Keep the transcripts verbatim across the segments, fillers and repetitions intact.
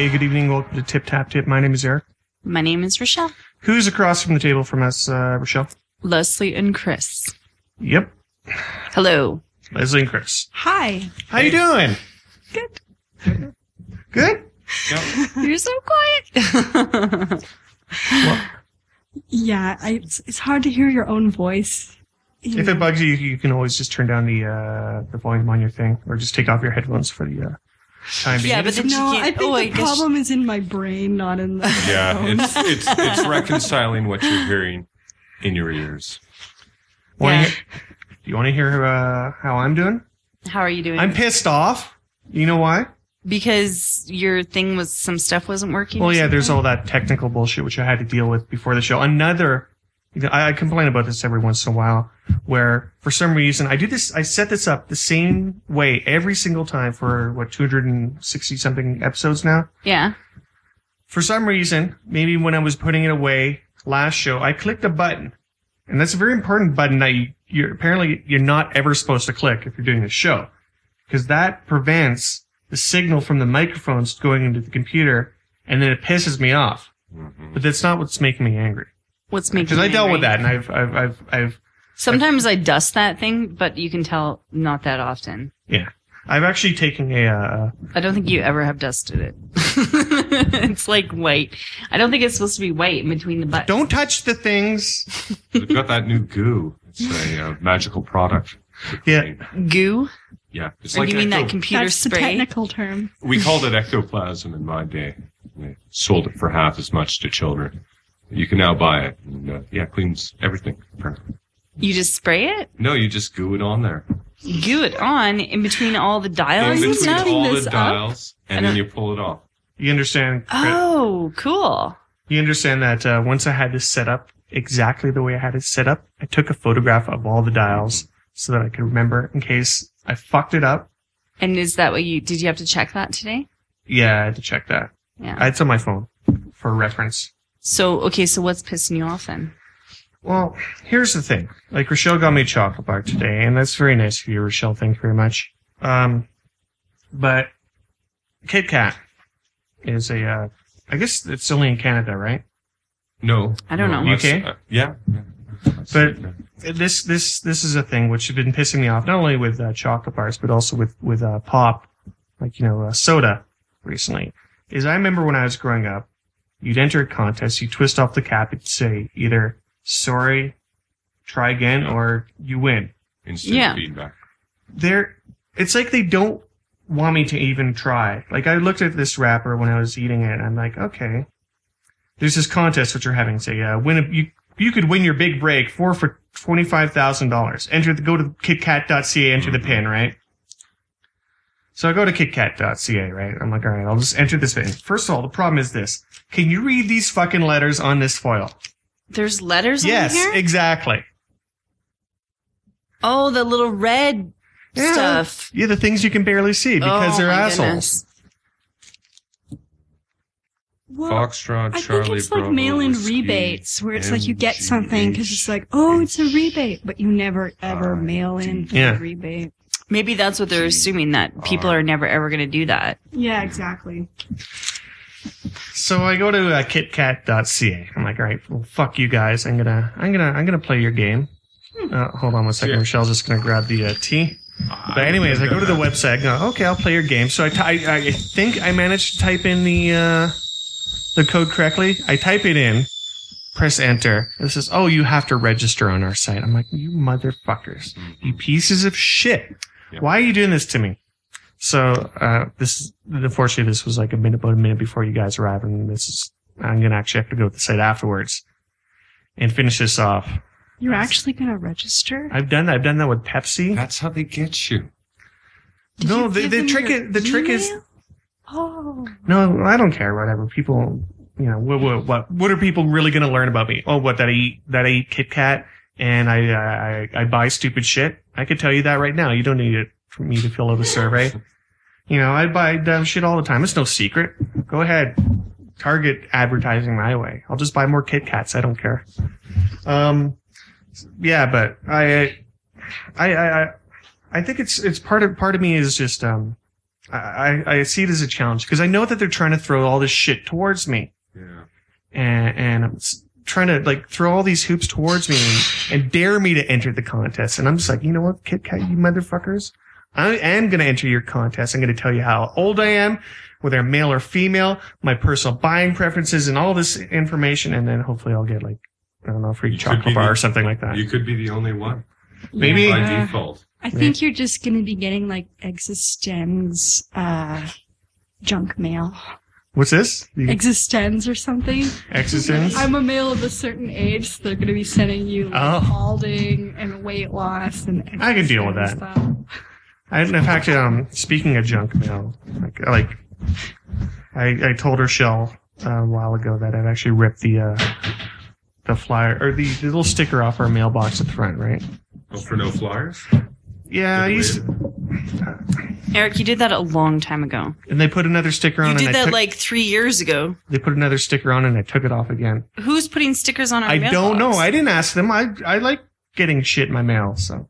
Hey, good evening. Welcome to Tip Tap Tip. My name is Eric. My name is Rochelle. Who's across from the table from us, uh, Rochelle? Leslie and Chris. Yep. Hello. Leslie and Chris. Hi. How you doing? Good. Good? Yep. You're so quiet. Well, yeah, I, it's, it's hard to hear your own voice. You if know. it bugs you, you can always just turn down the uh, the volume on your thing, or just take off your headphones for the uh, time being. Yeah, but then No, you I can't. think Oh, I the guess problem is in my brain, not in the Yeah, headphones. it's it's it's reconciling what you're hearing in your ears. Wanna Yeah. hear, do you want to hear uh, how I'm doing? How are you doing? I'm pissed off. You know why? Because your thing was some stuff wasn't working. Well, or yeah, there's something? all that technical bullshit which I had to deal with before the show. Another, I, I complain about this every once in a while, where for some reason I do this, I set this up the same way every single time for what two hundred sixty something episodes now. Yeah. For some reason, maybe when I was putting it away last show, I clicked a button, and that's a very important button that you, you're apparently you're not ever supposed to click if you're doing a show, because that prevents the signal from the microphones going into the computer, and then it pisses me off. Mm-hmm. But that's not what's making me angry. What's making? Because I you dealt angry? with that, and I've, I've, I've, I've, Sometimes I dust that thing, but you can tell not that often. yeah, I've actually taken a. Uh, I don't think you ever have dusted it. It's like white. I don't think it's supposed to be white in between the buttons. don't touch the things. We've got that new goo. It's a uh, magical product. Yeah. Goo? Yeah. It's Or like do you mean that ecto- computer That's the spray? technical term. We called it ectoplasm in my day. They sold it for half as much to children. You can now buy it. And, uh, yeah, cleans everything. apparently. You just spray it? No, you just goo it on there. Goo it on in between all the dials In and between stuff? all this the up? dials, I and then don't- you pull it off. You understand? Oh, cool. You understand that uh, once I had this set up exactly the way I had it set up, I took a photograph of all the dials so that I could remember in case I fucked it up. And is that what you, did you have to check that today? Yeah, I had to check that. Yeah. It's on my phone for reference. So, okay, so what's pissing you off then? Well, here's the thing. Like, Rochelle got me a chocolate bar today, and that's very nice of you, Rochelle. Thank you very much. Um, but Kit Kat is a, uh, I guess it's only in Canada, right? No. I don't no, know. U K? that's, uh, yeah. yeah. That's- But yeah. this, this, this is a thing which has been pissing me off, not only with uh, chocolate bars, but also with, with, uh, pop, like, you know, uh, soda recently. Is I remember when I was growing up, you'd enter a contest, you twist off the cap, it'd say either sorry, try again, or you win. Instant Yeah. feedback. They're, it's like they don't want me to even try. Like, I looked at this wrapper when I was eating it, and I'm like, okay. There's this contest which you're having, say, uh, win a, you, you could win your big break, four for twenty-five thousand dollars. Enter the, go to kitkat dot c a, enter the pin, right? So I go to kitkat dot c a, right? I'm like, alright, I'll just enter this pin. First of all, the problem is this. Can you read these fucking letters on this foil? There's letters Yes, on here? exactly. Oh, the little red Yeah. stuff. Yeah, the things you can barely see because Oh, they're my assholes. goodness. Well, Foxtrot, I Charlie, think it's like Bravo, mail-in Whiskey, rebates where it's like you get M G something because it's like, oh, it's a rebate, but you never ever I mail in for Yeah. the rebate. Maybe that's what they're assuming, that people are never ever going to do that. Yeah, exactly. So I go to uh, kitkat dot c a. I'm like, all right, well, fuck you guys. I'm gonna, I'm gonna, I'm gonna play your game. Uh, hold on one second. Yeah. Michelle's just gonna grab the uh, tea. But anyways, I go to the website. I go, okay, I'll play your game. So I, ty- I, I think I managed to type in the uh, the code correctly. I type it in, press enter. It says, oh, you have to register on our site. I'm like, you motherfuckers, you pieces of shit. Yeah. Why are you doing this to me? So uh, this, unfortunately, this was like a minute, about a minute before you guys arrived, and this is, I'm gonna actually have to go to the site afterwards and finish this off. You're actually gonna register? I've done that. I've done that with Pepsi. That's how they get you. Did no, you the, give the them trick your is the trick is email? Oh. no. I don't care. Whatever people, you know, what what what, what are people really going to learn about me? Oh, what that I eat that I eat Kit Kat and I, I I buy stupid shit. I could tell you that right now. You don't need it for me to fill out a survey. You know, I buy dumb shit all the time. It's no secret. Go ahead, target advertising my way. I'll just buy more Kit Kats. I don't care. Um, yeah, but I I I I, I think it's it's part of part of me is just um. I, I see it as a challenge because I know that they're trying to throw all this shit towards me. Yeah. And, and I'm s- trying to like throw all these hoops towards me and, and dare me to enter the contest. And I'm just like, you know what, Kit Kat, you motherfuckers? I am going to enter your contest. I'm going to tell you how old I am, whether I'm male or female, my personal buying preferences and all this information. And then hopefully I'll get like, I don't know, a free You could chocolate be bar the- or something like that. You could be the only one. Maybe- By Yeah. default. I think you're just going to be getting like Existenz uh, junk mail. What's this? The Existenz or something. Existence? I'm a male of a certain age, so they're going to be sending you like, Oh. balding and weight loss and I can deal with Existenz that. stuff. I, in fact, um, speaking of junk mail, like, like I, I told Rochelle uh, a while ago that I'd actually ripped the, uh, the flyer, or the, the little sticker off our mailbox at the front, right? Oh, for no flyers? Yeah, I Good used way to, Eric, you did that a long time ago. and they put another sticker on You and did I that took, like three years ago. they put another sticker on and I took it off again. Who's putting stickers on our I mailbox? don't know. I didn't ask them. I, I like getting shit in my mail, so.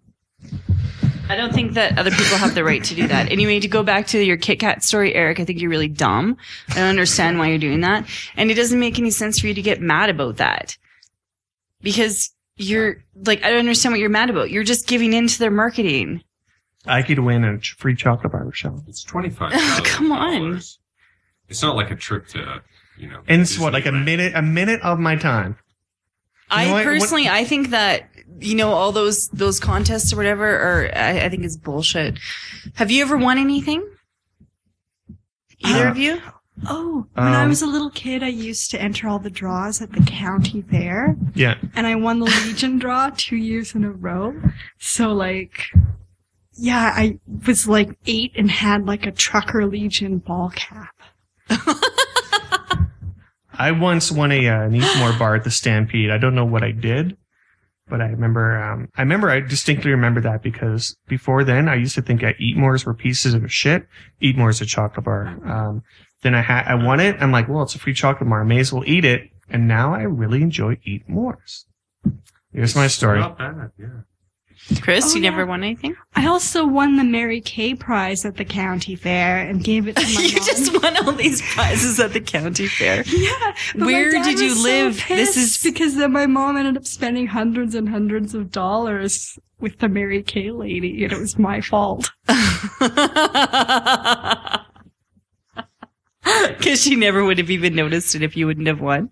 I don't think that other people have the right to do that. Anyway, to go back to your Kit Kat story, Eric, I think you're really dumb. I don't understand why you're doing that. And it doesn't make any sense for you to get mad about that. Because you're, like, I don't understand what you're mad about. You're just giving in to their marketing. I could win a ch- free chocolate bar, Rochelle. It's twenty-five dollars. Come on. It's not like a trip to, you know. And it's what, like a Disneyland. minute, a minute of my time. You know I what? personally, I think that, you know, all those, those contests or whatever, or I, I think is bullshit. Have you ever won anything? Either Uh, of you? Oh, when I Um, was a little kid, I used to enter all the draws at the county fair, Yeah. and I won the Legion draw two years in a row. So, like, yeah, I was like eight and had like a Trucker Legion ball cap. I once won a uh, an Eatmore bar at the Stampede. I don't know what I did, but I remember. Um, I remember. I distinctly remember that because before then, I used to think that Eatmores were pieces of shit. Eatmore's a chocolate bar. Um, then I had. I won it. I'm like, well, it's a free chocolate bar. I may as well eat it. And now I really enjoy Eatmores. Here's my story. Not bad, yeah. Chris, Oh, you yeah. never won anything? I also won the Mary Kay prize at the county fair and gave it to my You mom. just won all these prizes at the county fair. Yeah. but my Where dad did you was so live? This pissed is- because then my mom ended up spending hundreds and hundreds of dollars with the Mary Kay lady, and it was my fault. Because she never would have even noticed it if you wouldn't have won.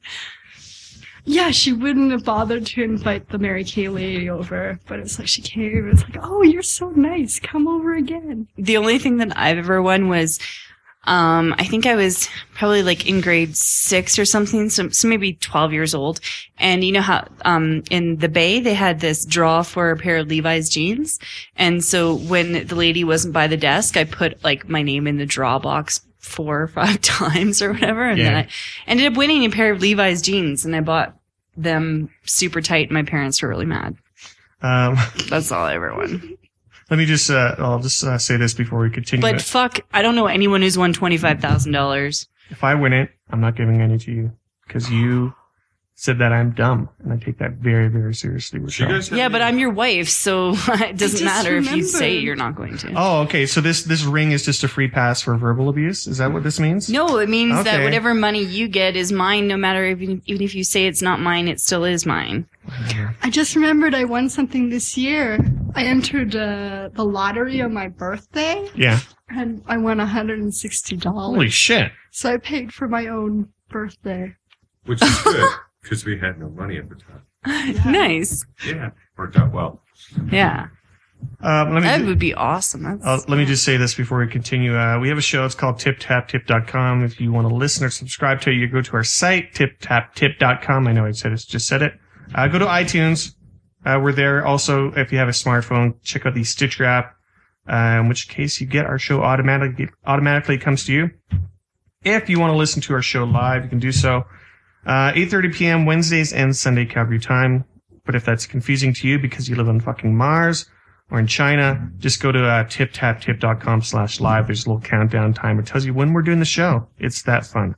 Yeah, she wouldn't have bothered to invite the Mary Kay lady over, but it's like she came and it's like, oh, you're so nice. Come over again. The only thing that I've ever won was, um, I think I was probably like in grade six or something, so, so maybe twelve years old. And you know how, um, in the Bay, they had this draw for a pair of Levi's jeans. And so when the lady wasn't by the desk, I put like my name in the draw box four or five times or whatever. And then Yeah. I ended up winning a pair of Levi's jeans, and I bought them super tight, and my parents were really mad. Um, That's all I ever won. let me just. Uh, I'll just uh, say this before we continue. But fuck, I don't know anyone who's won twenty-five thousand dollars. If I win it, I'm not giving any to you because you said that I'm dumb, and I take that very, very seriously. Do you Rochelle. guys have Yeah, any- but I'm your wife, so it doesn't just matter if you say remembered. you're not going to. Oh, okay. So this this ring is just a free pass for verbal abuse. Is that what this means? No, it means that Okay. whatever money you get is mine, no matter if, even if you say it's not mine, it still is mine. I just remembered I won something this year. I entered uh, the lottery on my birthday, Yeah. and I won one hundred sixty dollars. Holy shit. So I paid for my own birthday. Which is good, because we had no money at the time. Nice. Yeah, worked out well. Yeah. Um, let me. That ju- would be awesome. That's, Uh, let me just say this before we continue. Uh, we have a show. It's called tip tap tip dot com. If you want to listen or subscribe to it, you go to our site, tip tap tip dot com. I know I said it, just said it. Uh, go to iTunes. Uh, we're there. Also, if you have a smartphone, check out the Stitcher app, uh, in which case you get our show automatically, automatically comes to you. If you want to listen to our show live, you can do so. Uh, eight thirty p.m. Wednesdays and Sunday Calgary time. But if that's confusing to you because you live on fucking Mars or in China, just go to uh, tip tap tip dot com slash live. There's a little countdown timer. It tells you when we're doing the show. It's that fun.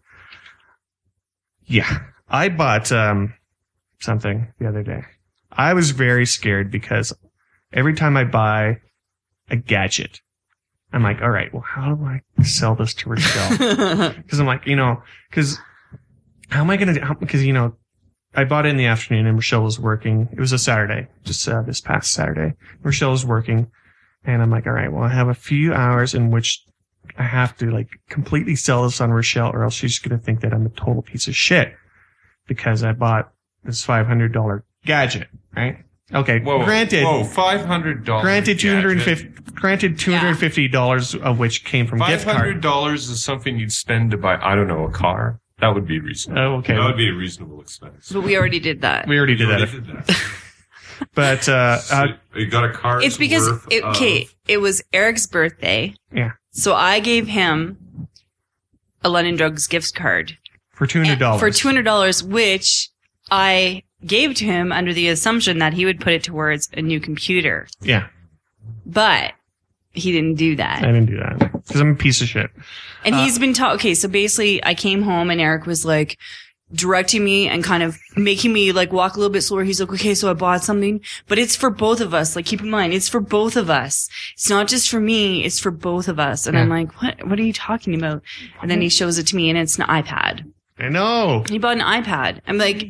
Yeah. I bought um, something the other day. I was very scared because every time I buy a gadget, I'm like, all right, well, how do I sell this to Rochelle? Because I'm like, you know, because how am I going to, because, you know, I bought it in the afternoon and Rochelle was working. It was a Saturday, just uh, this past Saturday. Rochelle was working. And I'm like, all right, well, I have a few hours in which I have to like completely sell this on Rochelle or else she's going to think that I'm a total piece of shit because I bought this five hundred dollars gadget, right? Okay. Whoa, granted, whoa, five hundred dollars. granted, two hundred fifty, granted, two hundred fifty dollars of which came from gift Five hundred card. dollars is something you'd spend to buy, I don't know, a car. That would be reasonable. Oh, okay. That would be a reasonable expense. But we already did that. We already did You that. already did that. But, uh, So uh, you got a car. It's because, it, okay, it was Eric's birthday. yeah, So I gave him a London Drugs gift card. for two hundred dollars. For two hundred dollars, which I gave to him under the assumption that he would put it towards a new computer. Yeah, But he didn't do I that. didn't do that because I'm a piece of shit. And Uh, he's been taught, okay, so basically I came home and Eric was like directing me and kind of making me like walk a little bit slower. He's like, okay, so I bought something, but it's for both of us. Like, keep in mind, it's for both of us. It's not just for me. It's for both of us. And Yeah. I'm like, what, what are you talking about? And then he shows it to me and it's an iPad. I know. He bought an iPad. I'm like,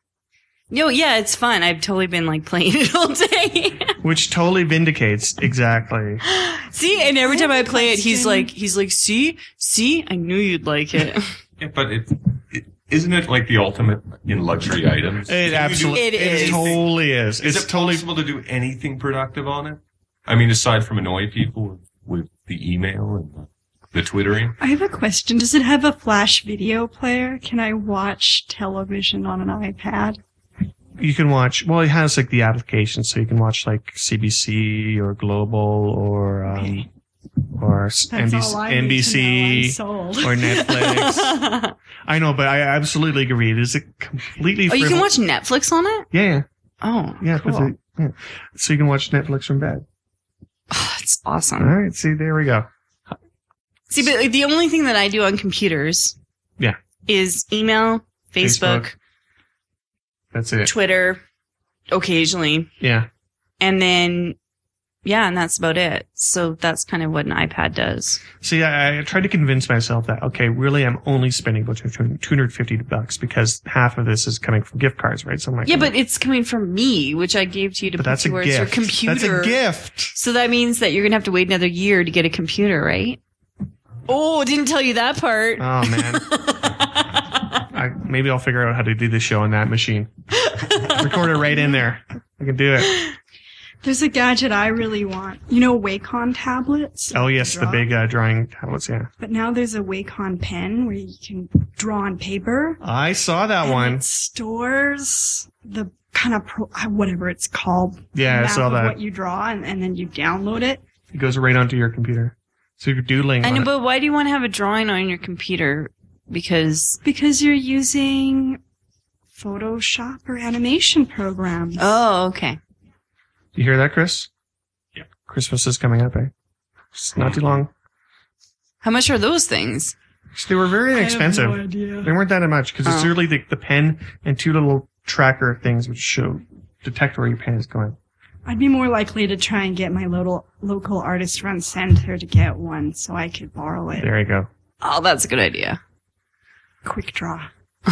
no, yeah, it's fun. I've totally been like playing it all day. Which totally vindicates exactly. See, and every I time have I a play it, he's question. like, he's like, see, see, I knew you'd like it. Yeah, but it, it isn't it like the ultimate in luxury items? It Can you do- absolutely, It it, is. totally is. Is It's it totally. possible to do anything productive on it? I mean, aside from annoy people with, with the email and the, the twittering. I have a question. Does it have a flash video player? Can I watch television on an iPad? You can watch. Well, it has like the application, so you can watch like C B C or Global or um, Okay. or s- That's N B C, all I N B need C to know. I'm sold. or Netflix. I know, but I absolutely agree. It is a completely. Oh, you can frivol- watch Netflix on it? Yeah, yeah, Oh, yeah, cool. but the- yeah. So you can watch Netflix from bed. Oh, it's All awesome. right. See, there we go. See, but like, the only thing that I do on computers Yeah. is email, Facebook, Facebook. That's it. Twitter, occasionally. Yeah. And then, yeah, and that's about it. So that's kind of what an iPad does. See, I, I tried to convince myself that, okay, really, I'm only spending about two hundred fifty bucks because half of this is coming from gift cards, right? So I'm like, Yeah, but it's coming from me, which I gave to you to but put that's a towards gift. your computer. That's a gift. So that means that you're going to have to wait another year to get a computer, right? Oh, didn't tell you that part. Oh man. I, maybe I'll figure out how to do the show on that machine. Record it right in there. I can do it. There's a gadget I really want. You know Wacom tablets? Oh yes, the Draw? big uh, drawing tablets. Yeah, But now there's a Wacom pen where you can draw on paper. I saw that and one. It stores the kind of pro, uh, whatever it's called. Yeah, I map saw of that. what you draw, and, and then you download it. It goes right onto your computer. So you're doodling. I on know, it. but why do you want to have a drawing on your computer? Because, Because you're using Photoshop or animation programs. oh, okay. You hear that, Chris? Yeah. Christmas is coming up, eh? It's not too long. How much are those things? So they were very inexpensive. I have no idea. They weren't that much because it's Oh. really the, the pen and two little tracker things which show detect where your pen is going. I'd be more likely to try and get my local local artist friend Center to get one so I could borrow it. There you go. Oh, that's a good idea. Quick draw.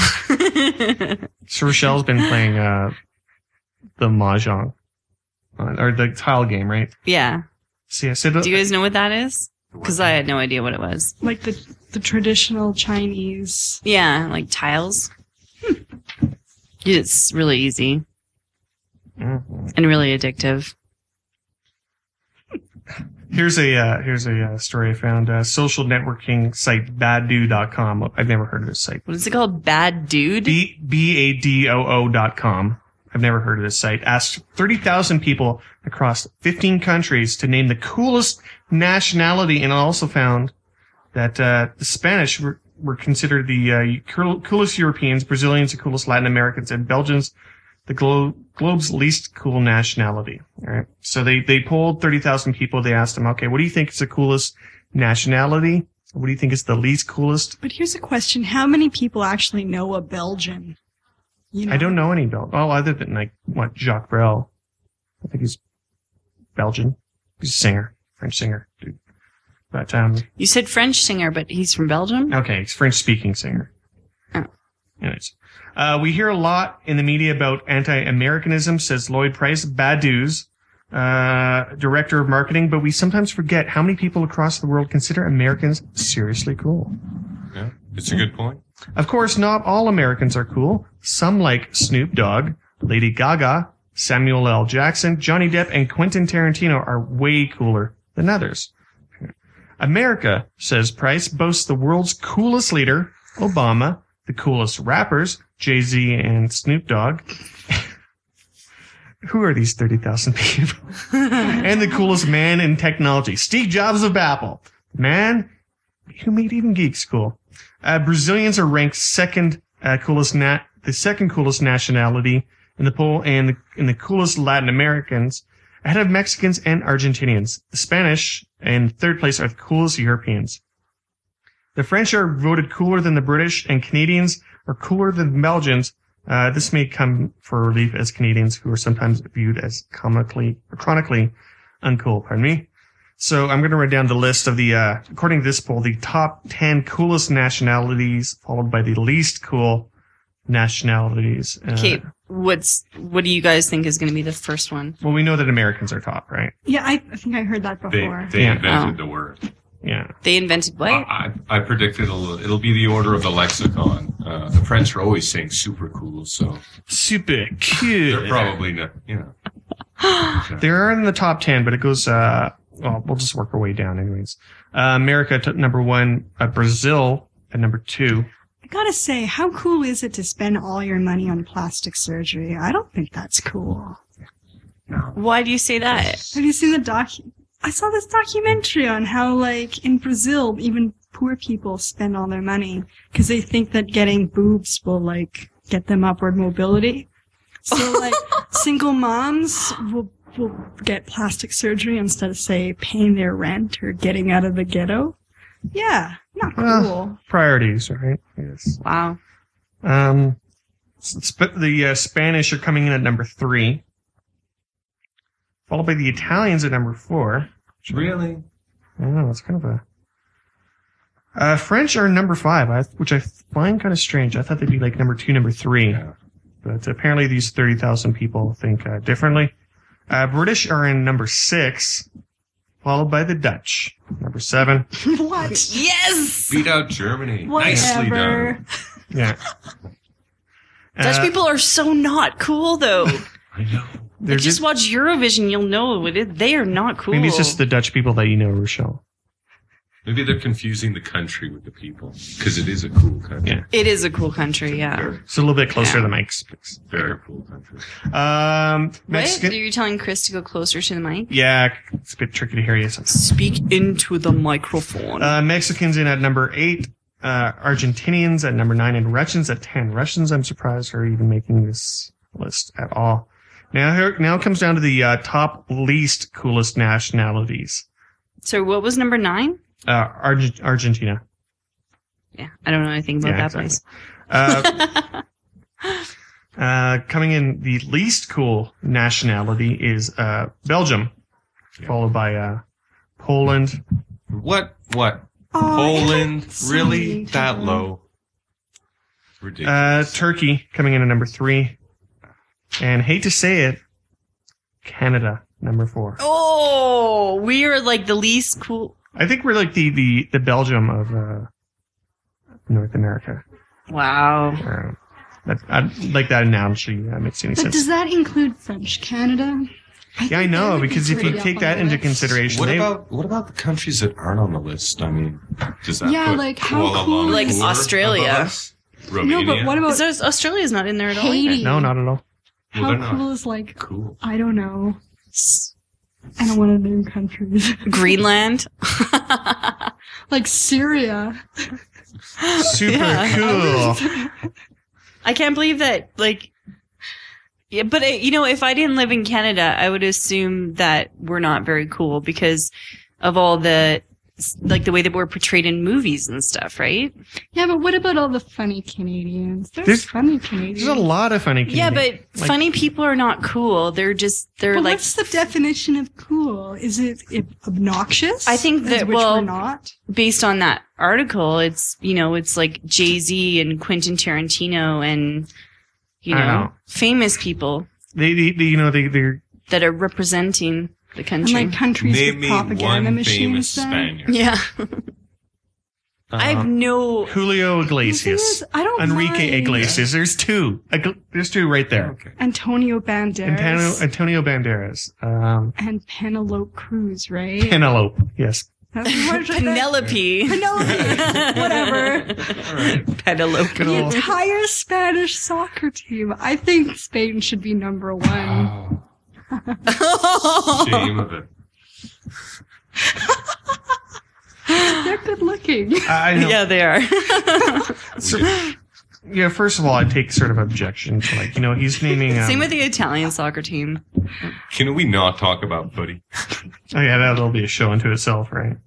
So Rochelle's been playing uh, the Mahjong. Uh, or the tile game, right? Yeah. See, I said, Do you guys know what that is? Because I had no idea what it was. Like the the traditional Chinese. Yeah, like tiles. It's really easy Mhm. and really addictive. Here's a uh, here's a uh, story I found. Uh, social networking site badoo dot com. I've never heard of this site. What is it called? Bad Dude? B B A D O O dot com. I've never heard of this site. Asked thirty thousand people across fifteen countries to name the coolest nationality, and also found that uh, the Spanish were, were considered the uh, cool- coolest Europeans, Brazilians the coolest Latin Americans, and Belgians the glo- globe's least cool nationality. All right. So they, they polled thirty thousand people. They asked them, okay, what do you think is the coolest nationality? What do you think is the least coolest? But here's a question: how many people actually know a Belgian? You know? I don't know any Bel. Oh, other than like what Jacques Brel. I think he's Belgian. He's a singer, French singer, dude. But um, You said French singer, but he's from Belgium? okay, he's a French-speaking singer. Oh. Anyways, uh, we hear a lot in the media about anti-Americanism, says Lloyd Price, Badu's uh, director of marketing, but we sometimes forget how many people across the world consider Americans seriously cool. Yeah, it's a good point. Of course, not all Americans are cool. Some, like Snoop Dogg, Lady Gaga, Samuel L. Jackson, Johnny Depp, and Quentin Tarantino are way cooler than others. America, says Price, boasts the world's coolest leader, Obama, the coolest rappers, Jay-Z and Snoop Dogg. Who are these thirty thousand people? And the coolest man in technology, Steve Jobs of Apple. Man who made even geeks cool. Uh, Brazilians are ranked second uh, coolest nat- the second coolest nationality in the poll, and the, and the coolest Latin Americans, ahead of Mexicans and Argentinians. The Spanish in third place are the coolest Europeans. The French are voted cooler than the British, and Canadians are cooler than Belgians. Uh, this may come for relief as Canadians who are sometimes viewed as comically or chronically uncool. Pardon me. So I'm going to write down the list of the, uh, according to this poll, the top ten coolest nationalities, followed by the least cool nationalities. Uh, Okay, what's what do you guys think is going to be the first one? Well, we know that Americans are top, right? Yeah, I, I think I heard that They before. they Yeah. invented Oh. the word. Yeah. They invented what? I, I I predict it'll it'll be the order of the lexicon. Uh, the French are always saying super cool, so Super cool. they're probably not, you know. They're in the top ten, but it goes, uh, well, we'll just work our way down anyways. Uh, America at number one, uh, Brazil at number two. I gotta say, how cool is it to spend all your money on plastic surgery? I don't think that's cool. Why do you say that? Have you seen the doc? I saw this documentary on how, like, in Brazil, even poor people spend all their money because they think that getting boobs will, like, get them upward mobility. So, like, single moms will will get plastic surgery instead of, say, paying their rent or getting out of the ghetto. Yeah, not cool. Well, priorities, right? Yes. Wow. Um, sp- the uh, Spanish are coming in at number three, followed by the Italians at number four. Really? I don't know. It's kind of a. Uh, French are number five, I, which I find kind of strange. I thought they'd be like number two, number three, Yeah. but apparently these thirty thousand people think uh, differently. Uh, British are in number six, followed by the Dutch, number seven. What? Yes! Beat out Germany. Nicely Whatever. done. Yeah. Dutch Uh, people are so not cool, though. I know. they're Like, just watch Eurovision, you'll know what it. They are not cool. Maybe it's just the Dutch people that you know, Rochelle. Maybe they're confusing the country with the people because it is a cool country. Yeah. It is a cool country, yeah. Very, So a little bit closer Yeah. to the mics, please. very cool country. Um, What? Mexican. Are you telling Chris to go closer to the mic? Yeah, it's a bit tricky to hear you. So. Speak into the microphone. Uh, Mexicans in at number eight, uh, Argentinians at number nine, and Russians at ten. Russians, I'm surprised, are even making this list at all. Now, here, now it comes down to the uh, top least coolest nationalities. So what was number nine? Uh, Arge- Argentina. Yeah, I don't know anything about Yeah, that exactly. Uh, uh, coming in the least cool nationality is uh, Belgium, followed by uh, Poland. What? What? Oh, Poland? so Really? many That people. low? Uh, Ridiculous. Turkey coming in at number three. And hate to say it, Canada, number four. Oh, we are like the least cool. I think we're like the, the, the Belgium of uh, North America. Wow. Uh, that, I like that analogy. That makes any But sense. does that include French Canada? Yeah, I think know, they would be because if you pretty take up that on the into list. consideration, What they, about what about the countries that aren't on the list? I mean, does that Yeah, put like, how Kuala cool Lumpur Like is- Australia. above us? No, Romania? but what about Because Australia's not in there at all. either. Haiti? no, not at all. Well, How they're not. cool is, like, Cool. I don't know. S- I don't want to name countries. Greenland. Like Syria. Super Yeah. cool. I can't believe that, like, yeah, but uh, you know, if I didn't live in Canada, I would assume that we're not very cool because of all the s- like the way that we're portrayed in movies and stuff, right? Yeah, but what about all the funny Canadians? There's, There's- funny Canadians. There's a lot of funny Yeah, Canadians. but Like- funny people are not cool. They're just they're But like what's the definition of cool? Is it, it obnoxious? I think As that- which well- we're not. based on that article. It's you know it's like Jay-Z and Quentin Tarantino and you I know, know. famous people they, they, they, you know, they, they're that are representing the And country. like countries Name with me propaganda one machines. famous then. Spaniard. yeah, I have um, no. Julio The thing Iglesias, is, I don't Enrique mind Iglesias. There's two. Igl- There's two right there. Okay. Antonio Banderas Antonio, Antonio Banderas, um, and Penelope Cruz, right? Penelope. Yes. That's what I- Penelope. Penelope. Whatever. All right. Penelope. Good The old- entire Spanish soccer team. I think Spain should be number one. Oh, shame of it. They're good looking. I know. Yeah, they are. So, yeah, first of all, I take sort of objection to, like, you know, he's naming. Um, Same with the Italian soccer team. Can we not talk about footy? Oh yeah, that'll be a show unto itself, right?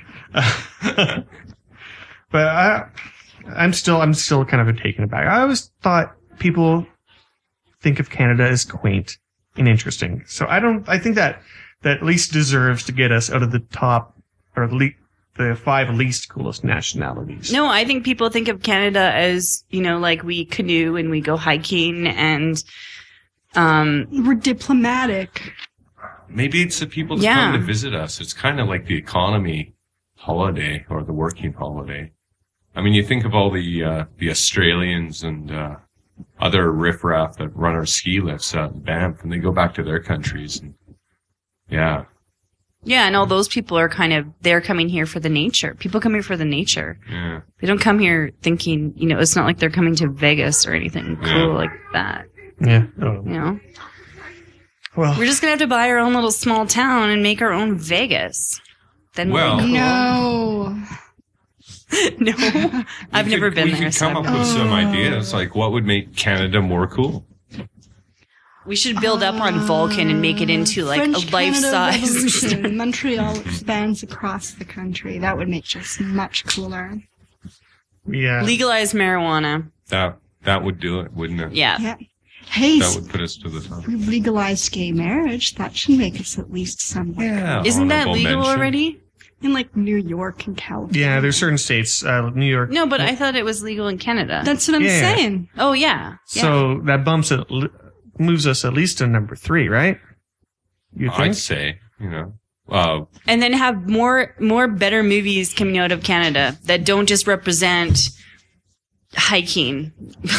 Uh, but I, I'm still, I'm still kind of taken aback. I always thought people think of Canada as quaint and interesting. So I don't, I think that that at least deserves to get us out of the top or the le- the five least coolest nationalities. No, I think people think of Canada as, you know, like we canoe and we go hiking and, um, We're diplomatic. Maybe it's the people that Yeah. come to visit us. It's kind of like the economy holiday or the working holiday. I mean, you think of all the uh, the Australians and uh, other riffraff that run our ski lifts out in Banff, and they go back to their countries. And, yeah, yeah, and all those people are kind of, they're coming here for the nature. People come here for the nature. yeah. They don't come here thinking, you know, it's not like they're coming to Vegas or anything cool Yeah. like that, Yeah. Oh, you know? well, We're just gonna have to buy our own little small town and make our own Vegas. Then we'll Well- be cool. No. No. I've We never could- been we there. could so come I've up never- with some Oh. ideas, like what would make Canada more cool. We should build up on Vulcan and make it into like French a life Canada size. Revolution. Montreal expands across the country. That would make just much cooler. yeah. Legalize marijuana. That that would do it, wouldn't it? Yeah. Yeah. Hey, That would put us to the top. we've legalized gay marriage. That should make us at least somewhat. Yeah. Isn't that honorable legal mention. already? In like New York and California. Yeah, there's certain states, uh, New York. No, but I thought it was legal in Canada. That's what I'm Yeah. saying. oh yeah. Yeah. So that bumps it, moves us at least to number three, right? You think? I'd say, you know, uh, and then have more more better movies coming out of Canada that don't just represent hiking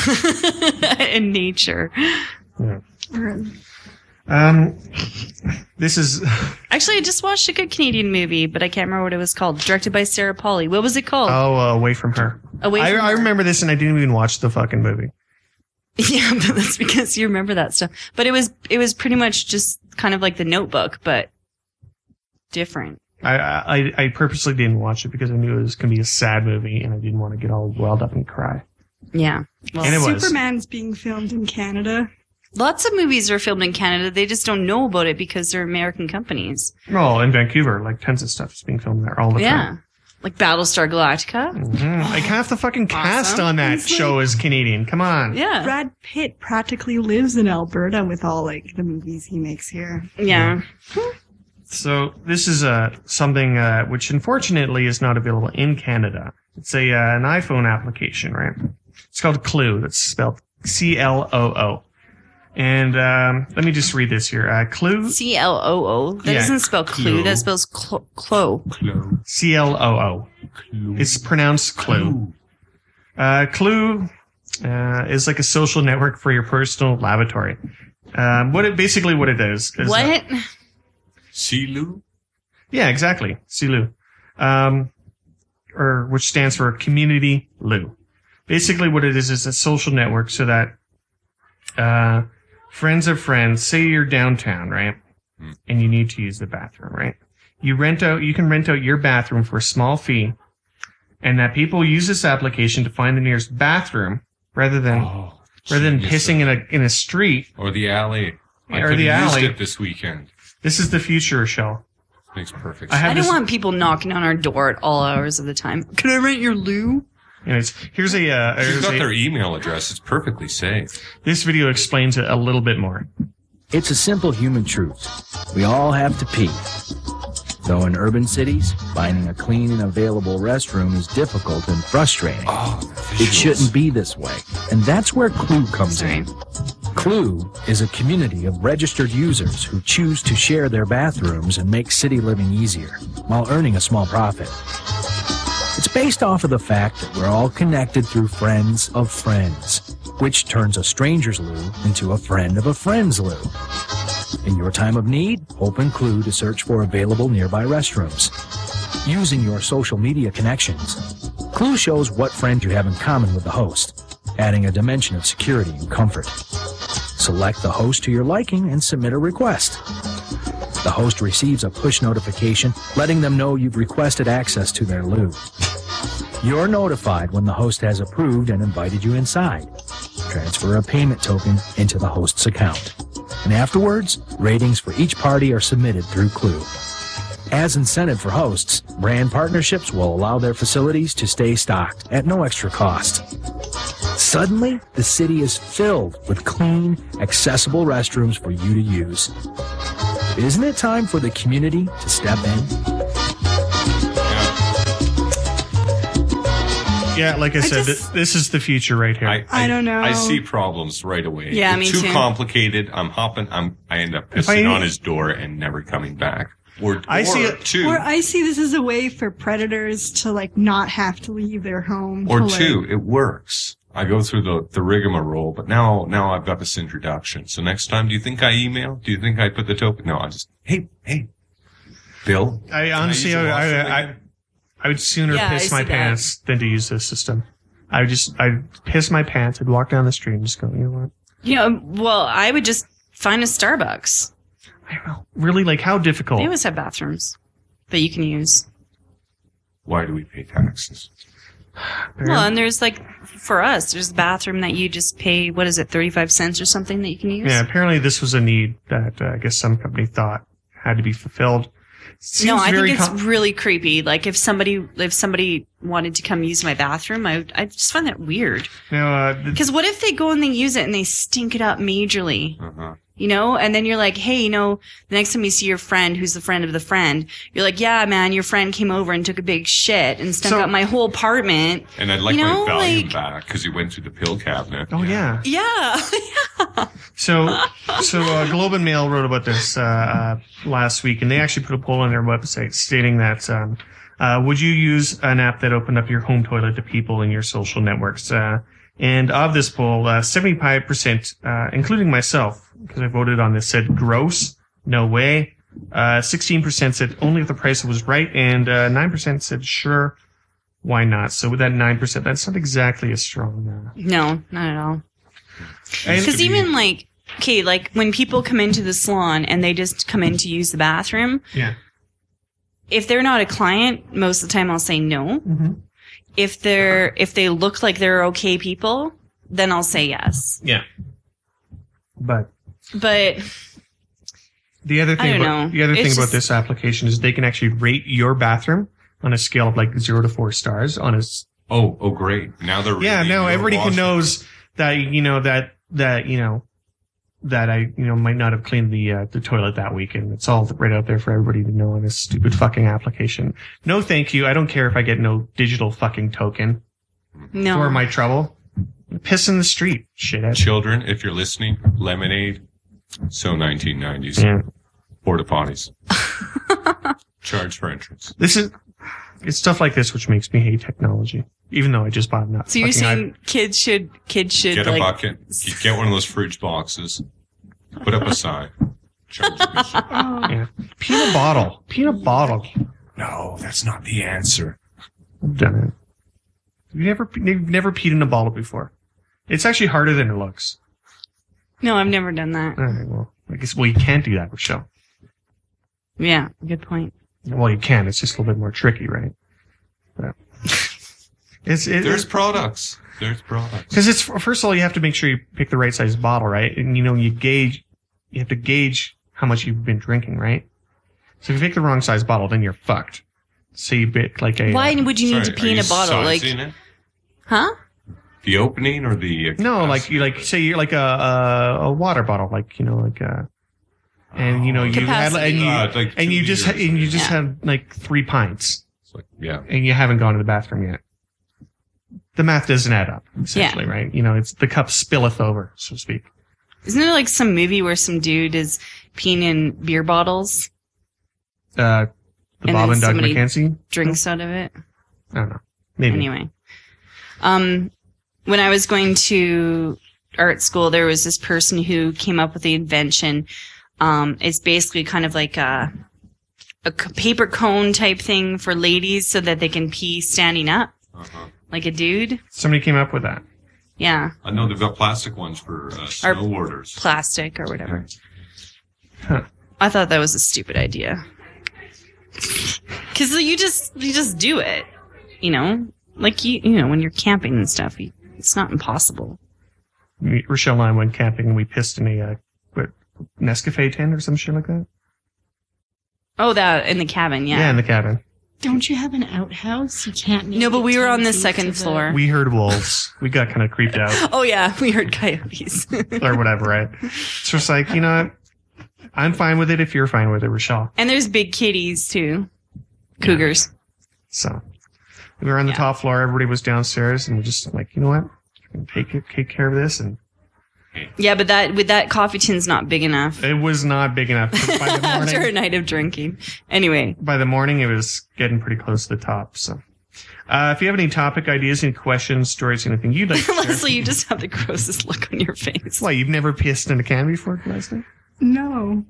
and nature. Yeah. Or- Um, this is Actually, I just watched a good Canadian movie, but I can't remember what it was called. Directed by Sarah Polley. What was it called? oh, uh, away from her. Away I, from I Her. remember this, and I didn't even watch the fucking movie. Yeah, but that's because you remember that stuff. But it was it was pretty much just kind of like The Notebook, but different. I, I I purposely didn't watch it because I knew it was going to be a sad movie, and I didn't want to get all welled up and cry. Yeah. Well, And it was. Superman's being filmed in Canada. lots of movies are filmed in Canada. They just don't know about it because they're American companies. Oh, in Vancouver, like tons of stuff is being filmed there all the Yeah. time. Like Battlestar Galactica. Mhm. Like half the fucking cast Awesome. on that It's like- show is Canadian. Come on. Yeah. Brad Pitt practically lives in Alberta with all like the movies he makes here. Yeah. So this is uh, something uh, which unfortunately is not available in Canada. It's a uh, an iPhone application, right? It's called Clue. That's spelled C L O O. And um, let me just read this here. Uh, Clue, C L O O. That Yeah. doesn't spell clue. Clue. That spells clo. clo. Clue. C L O O. Clue. It's pronounced Clue. Uh, Clue uh, is like a social network for your personal lavatory. Um, what it basically what it is is uh, What? Silu? yeah, exactly, C L U, um, or which stands for Community Loo. Basically, what it is is a social network so that uh, friends of friends. Say you're downtown, right, Hmm. and you need to use the bathroom, right? You rent out. You can rent out your bathroom for a small fee, and that people use this application to find the nearest bathroom rather than Oh, rather than genius. pissing in a in a street. Or the alley. I Or could the have alley. used it this weekend. This is the future, Shell. Makes perfect I sense. have I don't this- want people knocking on our door at all hours of the time. Can I rent your loo? Anyways, here's a, uh, If you've here's got a their email address, it's perfectly safe. this video explains it a little bit more. It's a simple human truth. We all have to pee. Though in urban cities, finding a clean and available restroom is difficult and frustrating. Oh, It shouldn't be this way. And that's where Clue comes Sorry. in. Clue is a community of registered users who choose to share their bathrooms and make city living easier while earning a small profit. It's based off of the fact that we're all connected through friends of friends, which turns a stranger's loo into a friend of a friend's loo. In your time of need, open Clue to search for available nearby restrooms. Using your social media connections, Clue shows what friend you have in common with the host, adding a dimension of security and comfort. Select the host to your liking and submit a request. The host receives a push notification letting them know you've requested access to their loo. You're notified when the host has approved and invited you inside. Transfer a payment token into the host's account. And afterwards, ratings for each party are submitted through Clue. As incentive for hosts, brand partnerships will allow their facilities to stay stocked at no extra cost. Suddenly, the city is filled with clean, accessible restrooms for you to use. Isn't it time for the community to step in? Yeah, like I, I said, just- th- this is the future right here. I, I don't know. I see problems right away. Yeah, It's me too too. complicated. I'm hopping. I'm. I end up If pissing I- on his door and never coming back. Or, I or see it- two. Or I see this as a way for predators to like not have to leave their home. Or to, like- two, it works. I go through the, the rigmarole, but now, now I've got this introduction. So next time, do you think I email? Do you think I put the token? No, I just, hey, hey, Bill. I can honestly, use the I, washroom I, again? I, I would sooner Yeah, I piss see my that. pants than to use this system. I would just, I'd piss my pants, I'd walk down the street and just go, you know what? You know, well, I would just find a Starbucks. I don't know. Really, like, how difficult? They always have bathrooms that you can use. Why do we pay taxes? Well, and there's like, for us, there's a bathroom that you just pay, what is it, thirty-five cents or something that you can use? Yeah, apparently this was a need that uh, I guess some company thought had to be fulfilled. Seems No, I very think it's com- really creepy. Like if somebody, if somebody wanted to come use my bathroom, I, I just find that weird. no, uh, th- Because what if they go and they use it and they stink it up majorly? Uh-huh. You know, and then you're like, hey, you know, the next time you see your friend who's the friend of the friend, you're like, yeah, man, your friend came over and took a big shit and stunk So- up my whole apartment. And I'd like You know, my value like- back because he went through the pill cabinet. oh yeah. Yeah. So, so uh, Globe and Mail wrote about this uh, uh, last week, and they actually put a poll on their website stating that um, uh, would you use an app that opened up your home toilet to people in your social networks? Uh, and of this poll, uh, seventy-five percent, uh, including myself, because I voted on this, said gross, no way. Uh, sixteen percent said only if the price was right, and uh, nine percent said sure, why not? So with that nine percent, that's not exactly a strong. Uh, No, not at all. and- Because even like, okay, like when people come into the salon and they just come in to use the bathroom, yeah. if they're not a client, most of the time I'll say no. Mm-hmm. If they're, if they look like they're okay people, then I'll say yes. Yeah. But But the other I thing, don't about, know. the other thing It's about just- this application is they can actually rate your bathroom on a scale of like zero to four stars on a. s- Oh, oh, great. Now they're Yeah, rating no, your everybody can washroom. knows that you know that that you know that I you know might not have cleaned the uh, the toilet that week, and it's all right out there for everybody to know on this stupid fucking application. No, thank you. I don't care if I get no digital fucking token no. for my trouble. Piss in the street, shithead. Children, if you're listening, lemonade. So nineteen nineties. Yeah. Porta potties. Charge for entrance. This is it's stuff like this which makes me hate technology, even though I just bought enough. So you're fucking saying kids should, kids should Get a like, bucket. Get one of those fridge boxes. Put up a sign. Charge admission. Oh, Yeah. Peanut bottle. Peanut bottle. No, that's not the answer. I've done it. You've never, you've never peed in a bottle before. It's actually harder than it looks. no, I've never done that. All right, well, I guess, well, you can't do that, Rochelle. Yeah, good point. Well, you can. It's just a little bit more tricky, right? But it's, it, There's products. There's products. because it's, first of all, you have to make sure you pick the right size bottle, right? And, you know, you gauge, you have to gauge how much you've been drinking, right? So if you pick the wrong size bottle, then you're fucked. So you pick like a... Why uh, would you need Sorry, to pee are in a you bottle? Like, sizing it? huh? The opening or the... No, like you like say you're like a, a a water bottle, like you know, like a, and you know you had Capacity. and you Uh, like and two you just liters. and you just Yeah. had like three pints, It's like, yeah. and you haven't gone to the bathroom yet. The math doesn't add up, essentially, right? You know, it's the cup spilleth over, so to speak. Isn't there like some movie where some dude is peeing in beer bottles, Uh, the And Bob then and Doug somebody- McKenzie. drinks out of it? I don't know. Maybe. Anyway, um, when I was going to art school, there was this person who came up with the invention. Um, it's basically kind of like a, a c- paper cone type thing for ladies so that they can pee standing up, Uh-huh. like a dude. Somebody came up with that. Yeah, I know they've got plastic ones for uh, snowboarders. plastic or whatever. Huh. I thought that was a stupid idea. Cause you just, you just do it, you know, like you, you know, when you're camping and stuff, you, it's not impossible. Me- Rochelle and I went camping and we pissed in a uh, what, Nescafe tent or some shit like that. Oh, that in the cabin. Yeah. in the cabin. Don't you have an outhouse? You can't. make No, but it we were ten on the feet second to the- floor. We heard wolves. We got kind of creeped out Oh yeah, we heard coyotes. or whatever, right? So it's like, you know what? I'm fine with it if you're fine with it, Rochelle. And there's big kitties too. Cougars. So we were on the Yeah. top floor. Everybody was downstairs, and we're just like, you know what? We're gonna take take care of this. And Yeah, but that with that coffee tin's not big enough it was not big enough. By the after a morning, night of drinking. Anyway, by the morning, it was getting pretty close to the top. So, uh, if you have any topic ideas, any questions, stories, anything you'd like to share, Leslie, you just have the grossest look on your face. why you've never pissed in a can before, Leslie? No.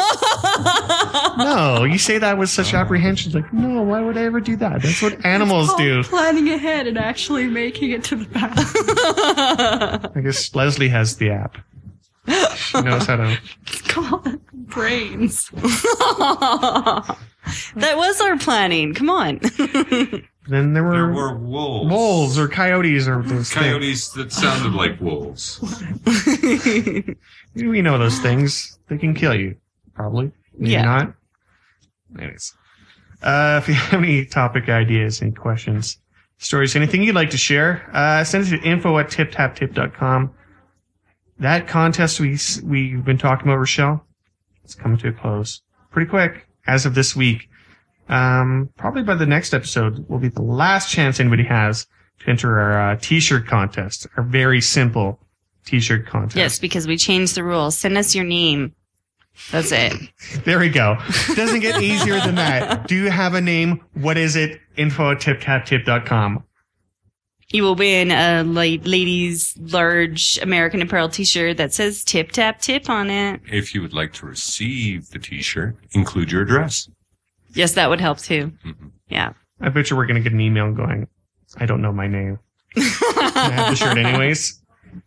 No, you say that with such apprehension. Like, no, why would I ever do that? That's what animals It's do. called planning ahead and actually making it to the bathroom. I guess Leslie has the app. She knows how to. It's called brains. That was our planning. Come on. Then there were, There were wolves. wolves or coyotes or those Coyotes that sounded like wolves. things. We know those things. They can kill you, probably. Maybe Yeah. not. Anyways, uh, if you have any topic ideas, any questions, stories, anything you'd like to share, uh, send it to info at tip tap tip dot com. That contest we s- we've been talking about, Rochelle, it's coming to a close pretty quick as of this week. Um, probably by the next episode will be the last chance anybody has to enter our uh, t-shirt contest, our very simple t-shirt contest. Yes, because we changed the rules. Send us your name. That's it. There we go. Doesn't get easier than that. Do you have a name? What is it? Info at tip tap tip dot com. You will win a la- ladies' large American Apparel t-shirt that says Tip Tap Tip on it. If you would like to receive the t-shirt, include your address. Yes, that would help too. Mhm. Yeah. I bet you we're going to get an email going, I don't know my name. Can I have the shirt anyways?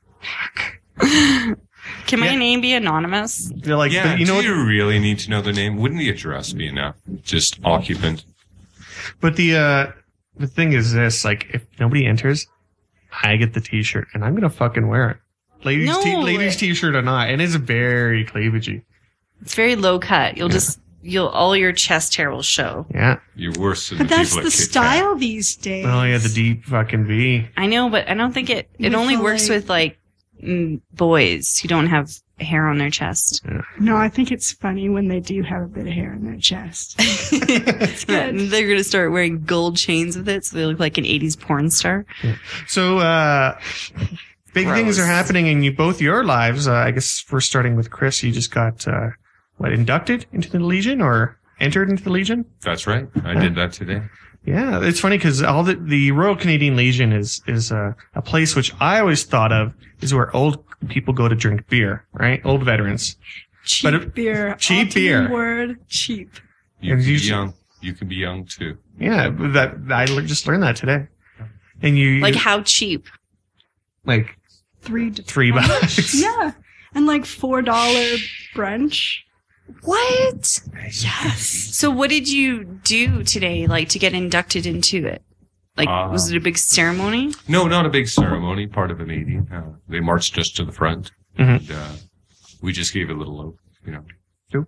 Can my Yeah. name be anonymous? They're like, Yeah, but you know do what? you really need to know the name? Wouldn't the address be enough? Just occupant. But the, uh, the thing is this, like, if nobody enters, I get the t-shirt and I'm going to fucking wear it. Ladies, No. t- ladies t-shirt or not. And it's very cleavagey. It's very low cut. You'll just, you'll, all your chest hair will show. Yeah. You're worse than But the that's people the at Kit Kat. style these days. Oh yeah, the deep fucking V. I know, but I don't think it, it With only the, works like- with like mm, boys who don't have hair on their chest. No, I think it's funny when they do have a bit of hair in their chest. It's good. They're going to start wearing gold chains with it so they look like an eighties porn star. So, uh, big Gross. things are happening in you, both your lives. Uh, I guess we're starting with Chris. You just got, uh, what, inducted into the Legion or entered into the Legion? That's right. I did that today. Yeah, it's funny because all the, the Royal Canadian Legion is, is, uh, a place which I always thought of is where old people go to drink beer, right? Old veterans. Cheap But it- beer. cheap Ultimate beer. Word, cheap. You And can be usually- young. You can be young too. Yeah, but that, I le- just learned that today. And you, Like how cheap? like, Three to three bucks. Yeah. And like four dollar brunch. What? Yes. So what did you do today, like, to get inducted into it? Like, Uh, was it a big ceremony? No, not a big ceremony. Part of a meeting. Uh, they marched us to the front, Mhm. and uh, we just gave a little, oath, you know.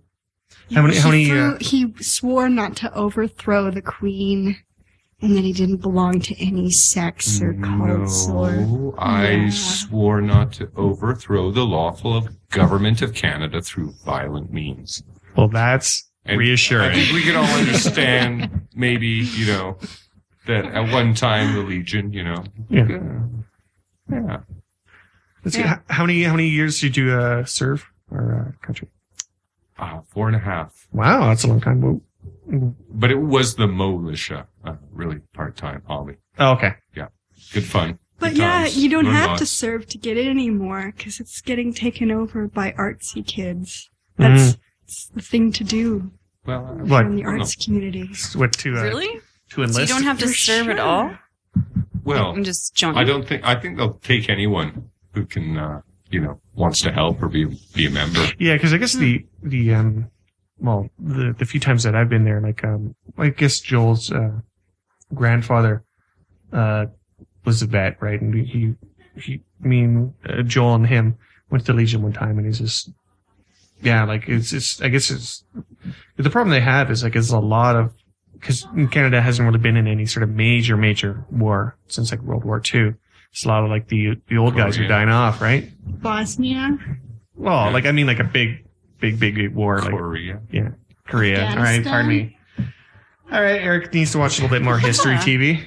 How many- he how many, threw- uh, he swore not to overthrow the queen, and that he didn't belong to any sects or cults or. No, I Yeah. swore not to overthrow the lawful government of Canada through violent means. Well, that's And reassuring. I think we can all understand, maybe, you know, that at one time the Legion, you know. Yeah. Yeah. Let's see, h- how many how many years did you uh, serve our uh, country? Uh, four and a half. Wow, that's a long time. Whoa. But it was the militia, uh, really part-time hobby. Oh, okay. Good fun. But Good yeah, times. you don't Learn have to lots. serve to get it anymore because it's getting taken over by artsy kids. That's it's the thing to do Well, I- What? in the I don't arts community. What to uh, Really? to enlist? So you don't have to For serve at sure. all? well, I'm just joking. I don't think, I think they'll take anyone who can, uh, you know, wants to help or be, be a member. Yeah, because I guess the the um, well, the the few times that I've been there, like um, I guess Joel's uh, grandfather uh was a vet, right? And he he, me and uh, Joel and him went to the Legion one time, and he's just yeah, like it's it's I guess it's the problem they have is like it's a lot of because Canada hasn't really been in any sort of major major war since like World War Two. It's a lot of like the the old guys are Korea. dying off, right? Bosnia, Well, Yeah. like I mean, like a big, big, big, big war, like Korea. yeah, Korea. All right, pardon me. All right, Eric needs to watch a little bit more history T V.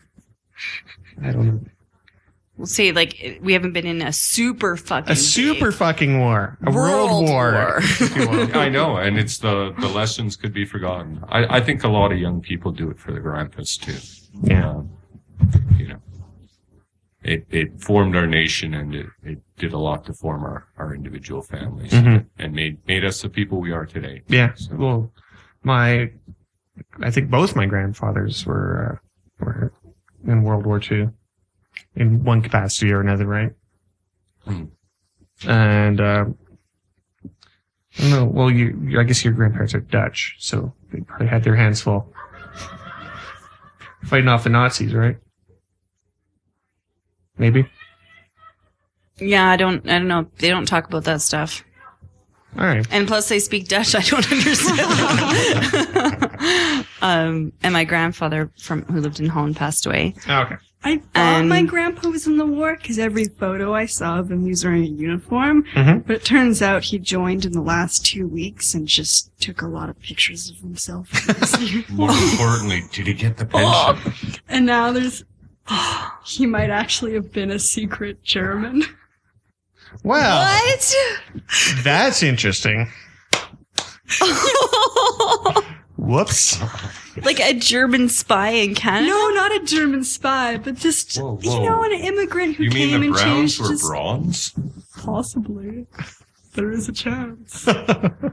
I don't know. We'll say, like, we haven't been in a super fucking A super big fucking war, a world, World war. war. if you will. I know, and it's the, the lessons could be forgotten. I, I think a lot of young people do it for the grandpas too. Yeah. Um, you know, it, it formed our nation and it, it did a lot to form our, our individual families Mhm. and made, made us the people we are today. Yeah. So- Well, my, I think both my grandfathers were uh, were in World War Two, in one capacity or another, right? Hmm. And uh, I don't know. Well, you, you, I guess your grandparents are Dutch, so they probably had their hands full fighting off the Nazis, right? Maybe. Yeah, I don't. I don't know. They don't talk about that stuff. All right. And plus, they speak Dutch. I don't understand. um, and my grandfather, from who lived in Holland, passed away. Oh, okay. I thought And- my grandpa was in the war because every photo I saw of him, he was wearing a uniform. Mhm. But it turns out he joined in the last two weeks and just took a lot of pictures of himself. in his uniform. More importantly, did he get the pension? And now there's, he might actually have been a secret German. Well, What? that's interesting. Whoops. Like a German spy in Canada? No, not a German spy, but just, Whoa, you whoa. know, an immigrant who You came mean the and Browns changed were his... bronze? Possibly. There is a chance. All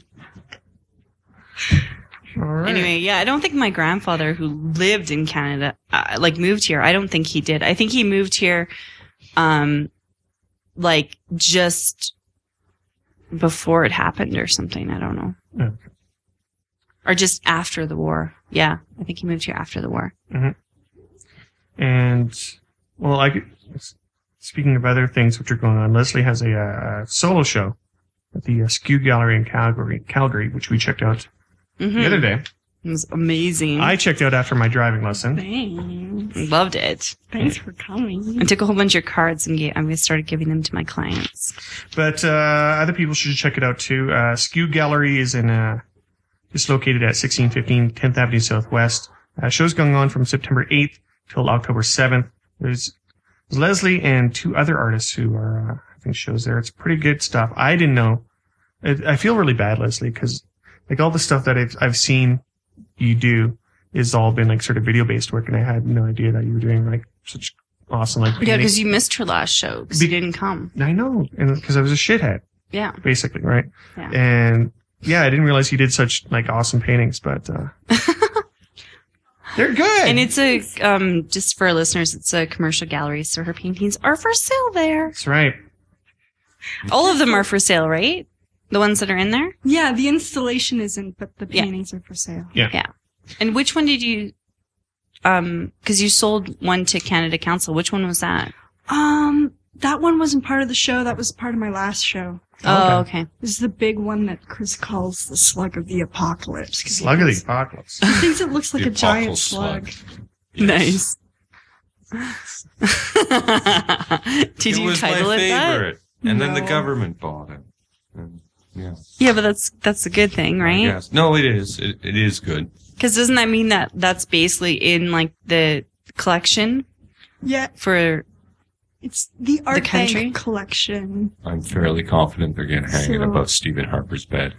right. Anyway, yeah, I don't think my grandfather, who lived in Canada, uh, like moved here. I don't think he did. I think he moved here, um, like just before it happened or something. I don't know. Okay. Or just after the war. Yeah, I think he moved here after the war. And, well, I could, speaking of other things which are going on, Leslie has a, uh, solo show at the uh, Skew Gallery in Calgary, Calgary, which we checked out Mm-hmm. the other day. It was amazing. I checked out after my driving lesson. Thanks. loved it. Thanks for coming. I took a whole bunch of cards and gave, I started giving them to my clients. But uh, other people should check it out too. Uh, Skew Gallery is in uh, is located at sixteen fifteen tenth Avenue Southwest. Uh, show's going on from September eighth till October seventh. There's, there's Leslie and two other artists who are uh, having shows there. It's pretty good stuff. I didn't know. I, I feel really bad, Leslie, because like all the stuff that I've I've seen you do is all been like sort of video based work, and I had no idea that you were doing like such awesome like. Yeah, painting. because you missed her last show because Be- you didn't come. I know, and because I was a shithead. Yeah. Basically, right? Yeah. And yeah, I didn't realize you did such like awesome paintings, but uh they're good. And it's a, um, just for our listeners, it's a commercial gallery, so her paintings are for sale there. That's right. All of them are for sale, right? The ones that are in there? Yeah, the installation isn't, but the Yeah. paintings are for sale. Yeah. Yeah. And which one did you, um, cause you sold one to Canada Council. Which one was that? Um, That one wasn't part of the show. That was part of my last show. Oh, okay. This is the big one that Chris calls the Slug of the Apocalypse. 'cause he Slug of the thinks- apocalypse. He thinks it looks like The a giant apocalypse slug. Yes. Nice. Did it you was title my it that? favorite. And then the No. government bought it. And, yeah. Yeah, but that's that's a good thing, right? Yes. No, it is. It, it is good. Because doesn't that mean that that's basically in like the collection Yeah, for? it's the Art country? Bank collection. I'm fairly confident they're going to hang it So- above Stephen Harper's bed.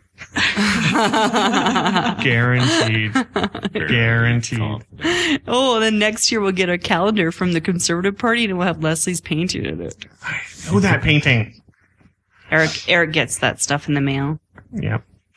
Guaranteed. Fairly Guaranteed. confident. Oh, then next year we'll get a calendar from the Conservative Party and we'll have Leslie's painting in it. I know that painting. Eric Eric gets that stuff in the mail. Yeah.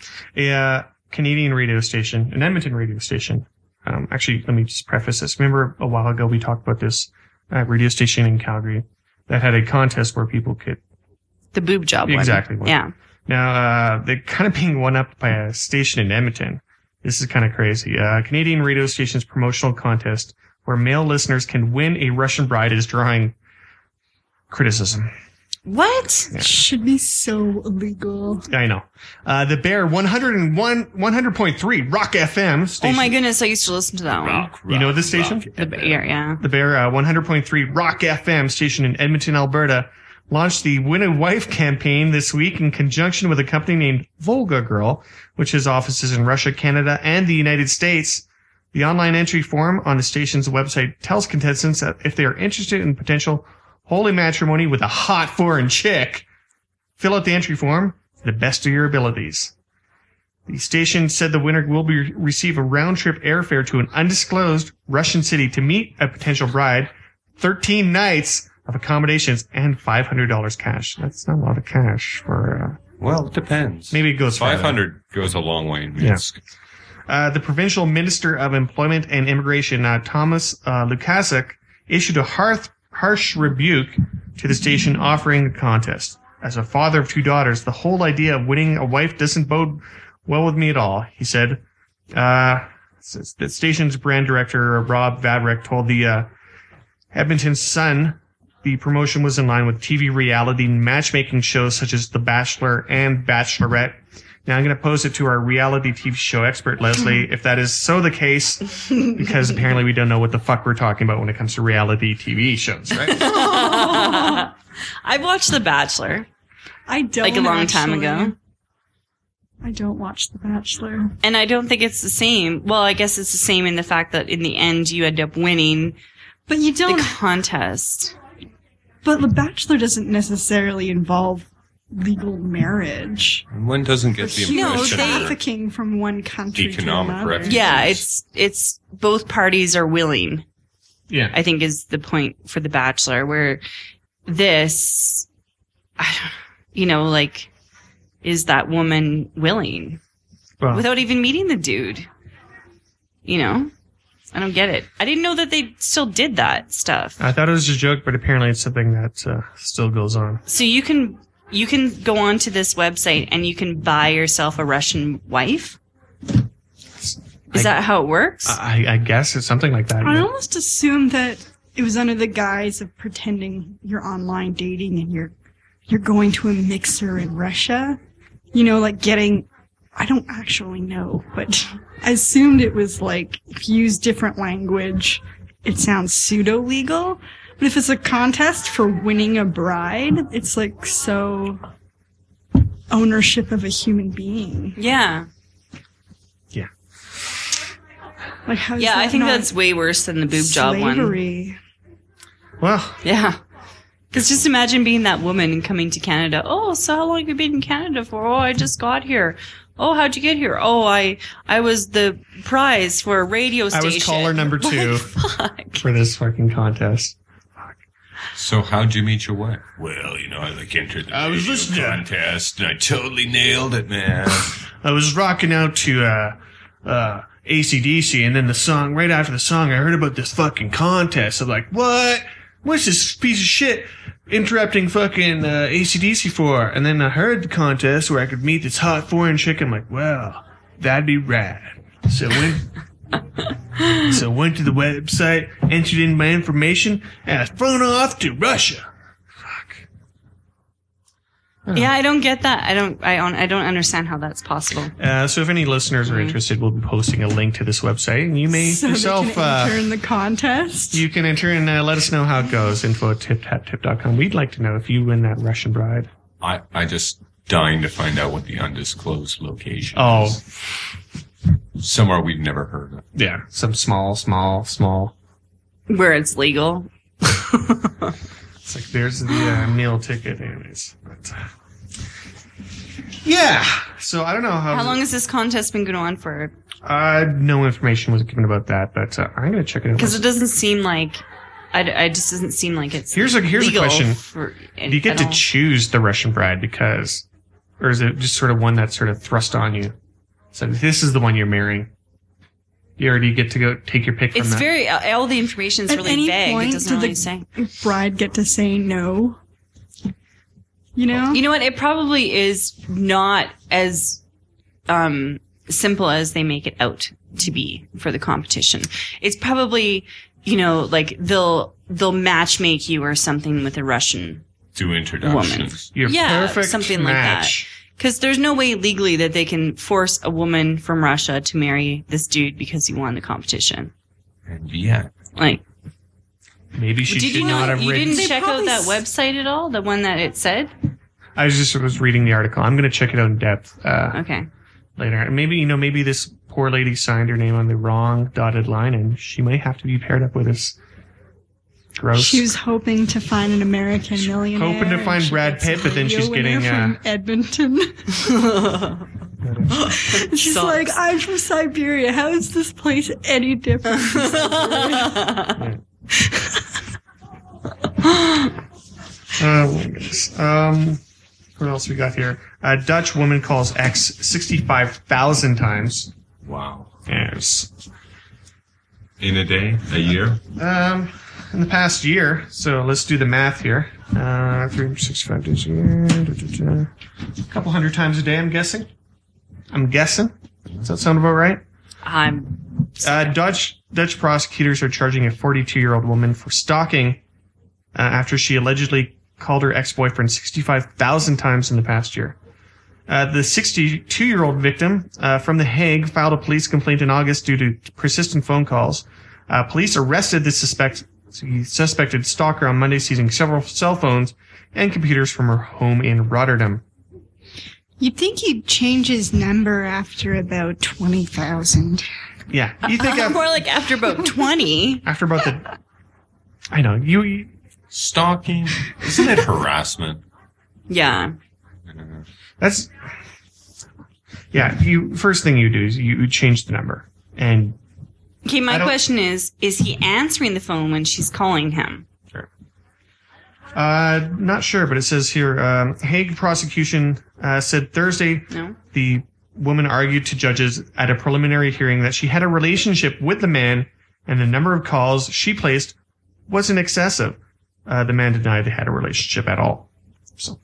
A uh, Canadian radio station, an Edmonton radio station. Um, actually, let me just preface this. Remember a while ago we talked about this uh, radio station in Calgary that had a contest where people could. The boob job one. Exactly. One. Yeah. Now, uh, they're kind of being one up by a station in Edmonton. This is kind of crazy. Uh, Canadian radio station's promotional contest where male listeners can win a Russian bride is drawing criticism. What? Yeah. Should be so illegal. I know. Uh, the Bear one oh one, one hundred point three Rock F M station. Oh my goodness, I used to listen to that one. Rock, You know rock, this station? rock. The Bear, yeah. The Bear uh, one hundred point three Rock F M station in Edmonton, Alberta, launched the Win a Wife campaign this week in conjunction with a company named Volga Girl, which has offices in Russia, Canada, and the United States. The online entry form on the station's website tells contestants that if they are interested in potential holy matrimony with a hot foreign chick, fill out the entry form to the best of your abilities. The station said the winner will be receive a round-trip airfare to an undisclosed Russian city to meet a potential bride, thirteen nights of accommodations, and five hundred dollars cash. That's not a lot of cash for, uh, Well, it depends. maybe it goes farther. five hundred goes a long way in Minsk. Uh, the provincial minister of employment and immigration, uh, Thomas uh, Lukasik, issued a harsh, harsh rebuke to the station offering the contest. As a father of two daughters, the whole idea of winning a wife doesn't bode well with me at all, he said. Uh, the station's brand director, Rob Vadrick, told the uh, Edmonton Sun the promotion was in line with T V reality matchmaking shows such as The Bachelor and Bachelorette. Now I'm going to pose it to our reality T V show expert, Leslie, if that is so the case, because apparently we don't know what the fuck we're talking about when it comes to reality T V shows, right? I watched The Bachelor, I don't like a long time actually. ago. I don't watch The Bachelor. And I don't think it's the same. Well, I guess it's the same in the fact that in the end you end up winning But you the don't. contest. But The Bachelor doesn't necessarily involve legal marriage. And one doesn't get the No, impression they- that Trafficking from one country Economic to another. refuge. Yeah, it's it's both parties are willing, Yeah. I think is the point for The Bachelor, where this, I don't, you know, like, is that woman willing Well, without even meeting the dude? You know? I don't get it. I didn't know that they still did that stuff. I thought it was a joke, but apparently it's something that uh, still goes on. So you can you can go onto this website and you can buy yourself a Russian wife? Is I- that how it works? I, I guess it's something like that. I yeah. almost assumed that it was under the guise of pretending you're online dating and you're you're going to a mixer in Russia. You know, like getting. I don't actually know, but I assumed it was like if you use different language, it sounds pseudo legal. But if it's a contest for winning a bride, it's like so ownership of a human being. yeah. Like how is Yeah, I that think not that's way worse than the boob job one. slavery? Well, Yeah. Because just imagine being that woman and coming to Canada. Oh, so how long have you been in Canada for? Oh, I just got here. Oh, how'd you get here? Oh, I I was the prize for a radio I station. was caller number two Fuck. for this fucking contest. So how'd you meet your wife? Well, you know, I like entered the I was radio listening. contest and I totally nailed it, man. I was rocking out to uh, uh, A C D C, and then the song, right after the song, I heard about this fucking contest. I'm like, what? What's this piece of shit interrupting fucking uh, A C D C for? And then I heard the contest where I could meet this hot foreign chick. I'm like, well, that'd be rad. So went, so went to the website, entered in my information, and I was flown off to Russia. Fuck. Yeah, I don't get that. I don't. I don't. I don't understand how that's possible. Uh, so if any listeners are Mhm. interested, we'll be posting a link to this website, and you may So yourself. they can uh, enter in the contest. You can enter and uh, let us know how it goes. Info at tip tap tip dot com. We'd like to know if you win that Russian bride. I, I just dying to find out what the undisclosed location Oh. is. Somewhere we've never heard of. Yeah. Some small, small, small. Where it's legal. It's like there's the uh, meal ticket, anyways. But, uh, yeah. So I don't know how. How long has this contest been going on for? Uh, no information was given about that, but uh, I'm going to check it out. Because it doesn't seem like. I, I just doesn't seem like it's. Here's a here's a legal question: for, Do you get at to all. choose the Russian bride because, or is it just sort of one that's sort of thrust on you? So this is the one you're marrying. You already get to go take your pick from It's that. very. uh, All the information is At really any vague. It point, doesn't did really the- say. Bride get to say no. You know? You know what? It probably is not as um, simple as they make it out to be for the competition. It's probably, you know, like they'll they'll match make you or something with a Russian Do introductions. Your Yeah, perfect something like that. match. because there's no way legally that they can force a woman from Russia to marry this dude because he won the competition. And yeah. Like, Maybe she did should you not have you written. didn't They check out probably that s- website at all? The one that it said? I was just was reading the article. I'm going to check it out in depth uh, Okay. later. And maybe you know, maybe this poor lady signed her name on the wrong dotted line, and she might have to be paired up with this gross. She was hoping to find an American millionaire. hoping to find and she Brad gets Pitt, a but then she's radio winner getting, uh, from Edmonton. She's Sucks. like, I'm from Siberia. How is this place any different? from Siberia?" Oh my goodness. Um, what else we got here? A Dutch woman calls ex sixty-five thousand times. Wow. Yes. In a day? A year? Um, in the past year. So let's do the math here. Uh, three hundred sixty-five days a year. Da, da, da. A couple hundred times a day, I'm guessing. I'm guessing. Does that sound about right? I'm Uh, Dutch Dutch prosecutors are charging a forty-two-year-old woman for stalking uh, after she allegedly called her ex-boyfriend sixty-five thousand times in the past year. Uh, the sixty-two-year-old victim uh, from The Hague filed a police complaint in August due to persistent phone calls. Uh, police arrested the suspect, the suspected stalker on Monday, seizing several cell phones and computers from her home in Rotterdam. You'd think he'd change his number after about twenty thousand. Yeah, you think uh, af- more like after about twenty. after about the, I know you. you Stalking? Isn't it harassment? Yeah. That's yeah. You first thing you do is you, you change the number, and Okay, I my don't- question is, is he answering the phone when she's calling him? uh, not sure, but it says here um, Hague prosecution uh, said Thursday No? the woman argued to judges at a preliminary hearing that she had a relationship with the man, and the number of calls she placed wasn't excessive. Uh, the man denied they had a relationship at all. So,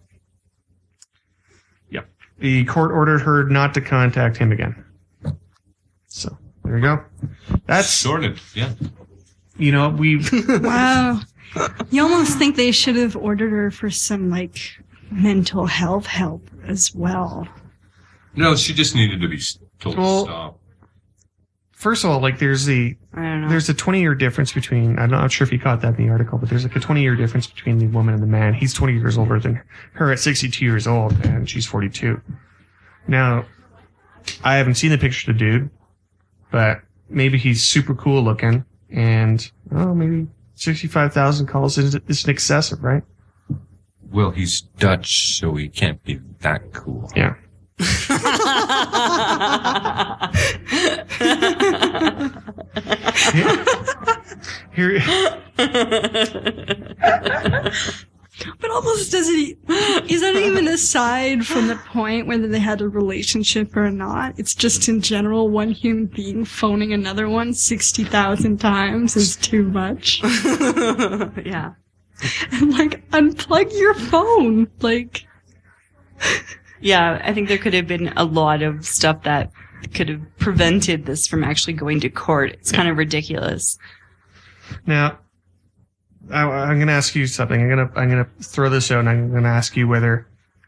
yep. The court ordered her not to contact him again. So, there you go. That's, Sort of, yeah. you know, we, Wow. You almost think they should have ordered her for some, like, mental health help as well. No, she just needed to be s- told Well- to stop. first of all, like, there's the, I don't know. there's a twenty year difference between, I'm not sure if you caught that in the article, but there's like a twenty year difference between the woman and the man. He's twenty years older than her at sixty-two years old, and she's forty-two. Now, I haven't seen the picture of the dude, but maybe he's super cool looking, and, oh, maybe sixty-five thousand calls isn't, isn't excessive, right? Well, he's Dutch, so he can't be that cool. Yeah. Here, But almost does it, is that even aside from the point whether they had a relationship or not? It's just in general, one human being phoning another one sixty thousand times is too much. Yeah. And like, unplug your phone. Like, Yeah, I think there could have been a lot of stuff that could have prevented this from actually going to court. It's kind of ridiculous. now, I, I'm going to ask you something. I'm going to I'm going to throw this out, and I'm going to ask you whether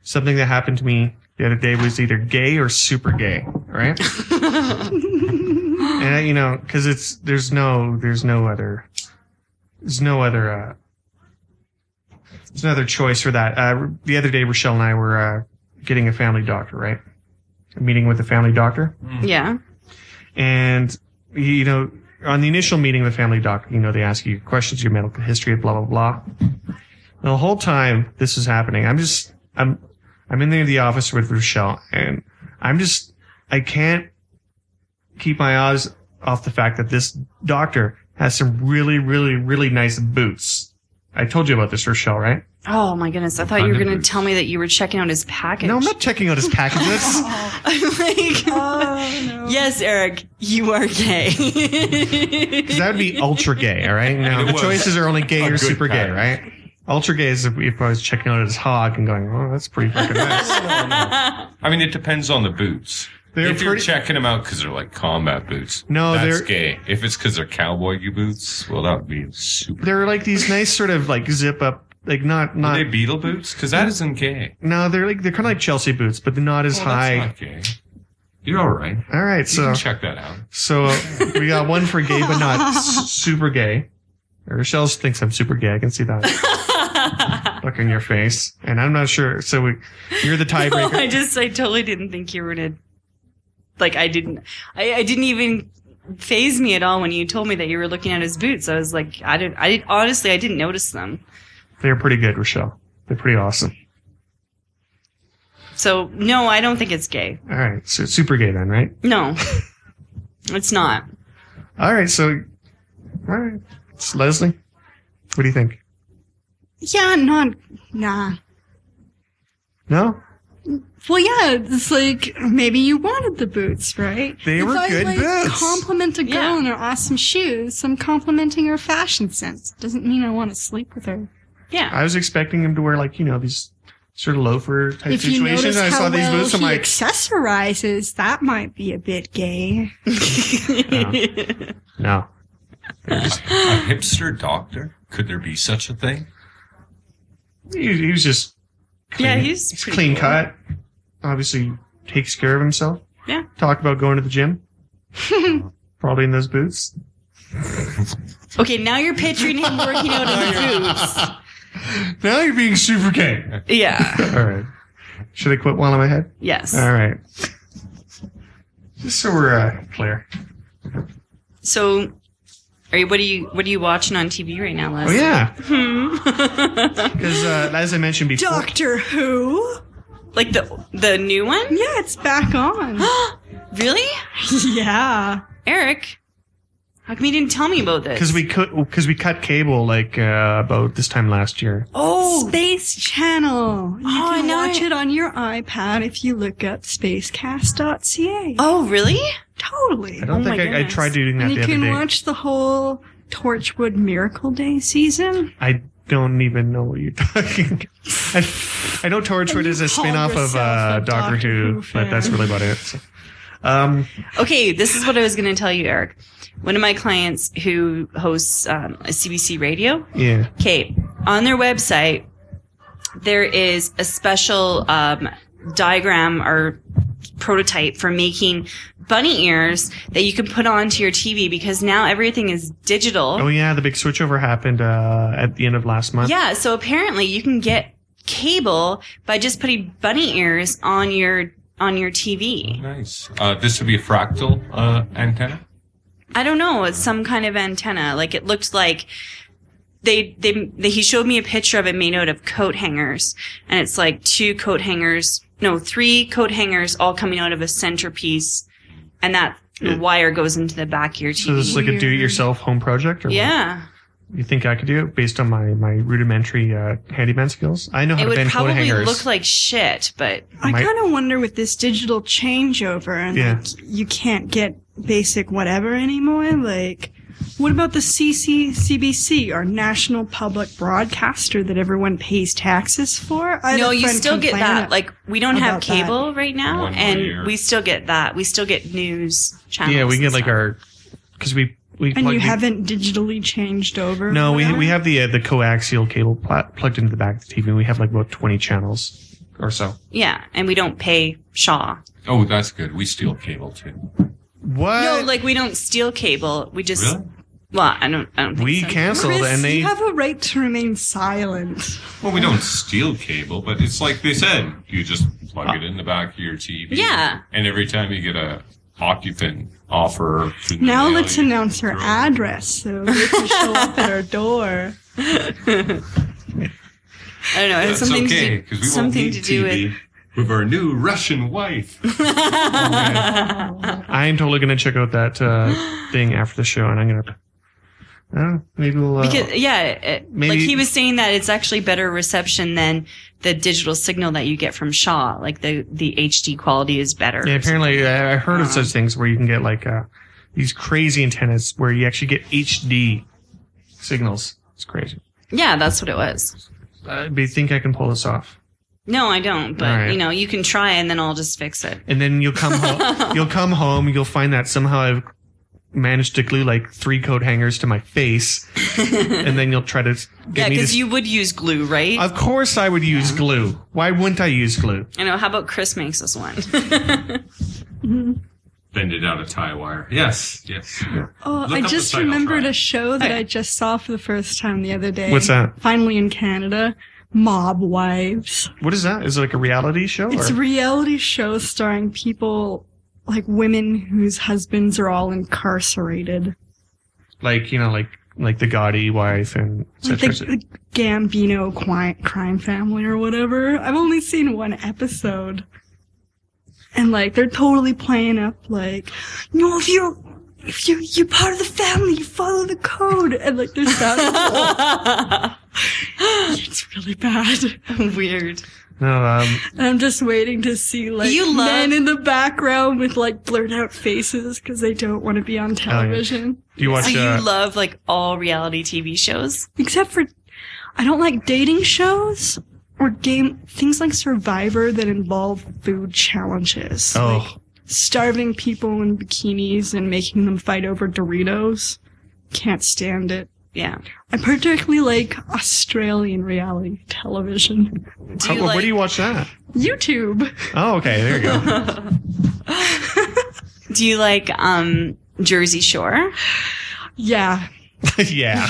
something that happened to me the other day was either gay or super gay, right? And I, you know, because it's there's no there's no other there's no other uh, there's no other choice for that. Uh, the other day, Rochelle and I were uh, getting a family doctor, right? A meeting with a family doctor, Yeah. and you know, on the initial meeting with the family doctor, you know, they ask you questions, your medical history, blah blah blah. The whole time this is happening, I'm just I'm I'm in there in the office with Rochelle, and I'm just I can't keep my eyes off the fact that this doctor has some really, really, really nice boots. I told you about this, Rochelle, right? Oh my goodness! I thought you were going to tell me that you were checking out his package. No, I'm not checking out his packages. I'm like, Oh, no. yes, Eric, you are gay. Because that would be ultra gay, all right? Now, And it the was choices are only gay a or good super gay, package. right? Ultra gay is if, if I was checking out his hog and going, oh, that's pretty fucking nice. I mean, it depends on the boots. They're if you're pretty- checking them out because they're like combat boots, No, that's they're- gay. If it's because they're cowboy boots, well, that would be super. They're like these nice sort of like zip up, like not, Are not, they beetle boots? Because that isn't gay. no, they're like, they're kind of like Chelsea boots, but they're not as Oh, high. that's not gay. You're all right. All right, You so. can check that out. So uh, we got one for gay, but not s- super gay. Rochelle thinks I'm super gay. I can see that look in your face, and I'm not sure. So we, you're the No, tiebreaker. I just, I totally didn't think you were gonna. Like, I didn't, I, I didn't even phase me at all when you told me that you were looking at his boots. I was like, I didn't, I didn't, honestly, I didn't notice them. They're pretty good, Rochelle. They're pretty awesome. So no, I don't think it's gay. All right, so it's super gay then, right? No, it's not. All right, so all right, it's Leslie. What do you think? Yeah, not, nah. No, Well, yeah, it's like maybe you wanted the boots, right? They If were I, good like, boots. Compliment a girl Yeah. on her awesome shoes. I'm complimenting her fashion sense. Doesn't mean I want to sleep with her. Yeah. I was expecting him to wear like you know these sort of loafer type If you situations. notice And I how saw these well boots. I'm he like, accessorizes, that might be a bit gay. no. A hipster doctor? Could there be such a thing? He, he was just clean, Yeah, he's pretty clean cool. cut. Obviously, takes care of himself. Yeah. Talk about going to the gym. Probably in those boots. Okay, now you're picturing him working out in the Now you're being super gay. boots. Yeah. All right. Should I quit while I'm ahead? Yes. All right. Just so we're uh, clear. So, are you? What are you? What are you watching on T V right now, Oh Leslie? yeah, Hmm. because uh, as I mentioned before, Doctor Who? Like the the new one? Yeah, it's back on. Really? Yeah. Eric, how come you didn't tell me about this? because we cut because we cut cable like uh, about this time last year. oh, Space Channel. You Oh, I can know watch it. it on your iPad if you look up spacecast dot c a. oh, really? Totally. I don't Oh my think I, I goodness. tried doing that And the you other can day. watch the whole Torchwood Miracle Day season. I don't even know what you're talking. I, I know Torchwood is a called spin-off of yourself uh, a Doctor, Doctor Who, Who but that's fan. really about it. So. Um, Okay, this is what I was going to tell you, Eric. One of my clients who hosts um, a C B C radio. yeah. Okay, on their website, there is a special um, diagram or prototype for making bunny ears that you can put onto your T V because now everything is digital. Oh yeah, the big switchover happened uh, at the end of last month. Yeah, so apparently you can get cable by just putting bunny ears on your on your T V. Nice. Uh, this would be a fractal uh, antenna? I don't know, it's some kind of antenna. Like it looked like they, they they he showed me a picture of it made out of coat hangers, and it's like two coat hangers, no, three coat hangers all coming out of a centerpiece, and that Yeah. wire goes into the back of your T V. So this is like a Weird. do-it-yourself home project, or what? yeah, You think I could do it based on my my rudimentary uh, handyman skills? I know how it to would bend coat probably hangers. look like shit, but I My- kind of wonder with this digital changeover and Yeah. like you can't get basic whatever anymore. Like, what about the C C C B C, our national public broadcaster that everyone pays taxes for? I had no, a you friend still get complain that. Like we don't have about that. cable right now, One more and year. we still get that. We still get news channels. yeah, we and get like stuff. our because we we and plug you the- haven't digitally changed over. No, we whatever? we have the uh, the coaxial cable pl- plugged into the back of the T V. And we have like about twenty channels or so. Yeah, and we don't pay Shaw. Oh, that's good. We steal cable too. What? No, like we don't steal cable. We just Really? well, I don't. I don't think we so. canceled Chris, and they. you have a right to remain silent. Well, we don't steal cable, but it's like they said. You just plug it in the back of your T V. Yeah. And every time you get a occupant offer. through the Now mail, let's you announce her throw- address so they can show up at our door. I don't know. It has That's something okay, to because do, we won't something need to do T V with. with our new Russian wife. I am totally going to check out that uh, thing after the show, and I'm going to. Uh, maybe we'll. Uh, Because yeah, it, Maybe- like he was saying that it's actually better reception than the digital signal that you get from Shaw. Like the the H D quality is better. yeah, apparently I I heard of Um, such things where you can get like uh, these crazy antennas where you actually get H D signals. It's crazy. Yeah, that's what it was. Uh, but you think I can pull this off? No, I don't. But All right. you know, you can try, and then I'll just fix it. And then you'll come home. You'll come home. You'll find that somehow I've managed to glue like three coat hangers to my face, and then you'll try to get Yeah, me because to. you would use glue, right? Of course, I would use glue. Why wouldn't I use glue? I know. How about Chris makes us one? Bend it out of tie wire. Yes, yes. Oh, Look I up the just site, I'll remembered try. a show that Okay. I just saw for the first time the other day. What's that? Finally in Canada. Mob Wives. What is that? Is it like a reality show? It's a or? reality show starring people, like women whose husbands are all incarcerated. Like, you know, like like the Gotti wife and et Like cetera, et the, cetera. the Gambino crime, crime family or whatever. I've only seen one episode. And like, they're totally playing up like, you know, if you're, if you're, you're part of the family, you follow the code. And like, there's that. It's really bad. Weird. No, um, And I'm just waiting to see like You love- men in the background with like blurred out faces because they don't want to be on television. do you watch? So you uh, love like all reality T V shows? Except for, I don't like dating shows or game things like Survivor that involve food challenges. Oh. Like starving people in bikinis and making them fight over Doritos. Can't stand it. Yeah. I particularly like Australian reality television. Do how- you where like- do you watch that? YouTube. Oh, okay, there you go. Do you like um Jersey Shore? Yeah. Yeah,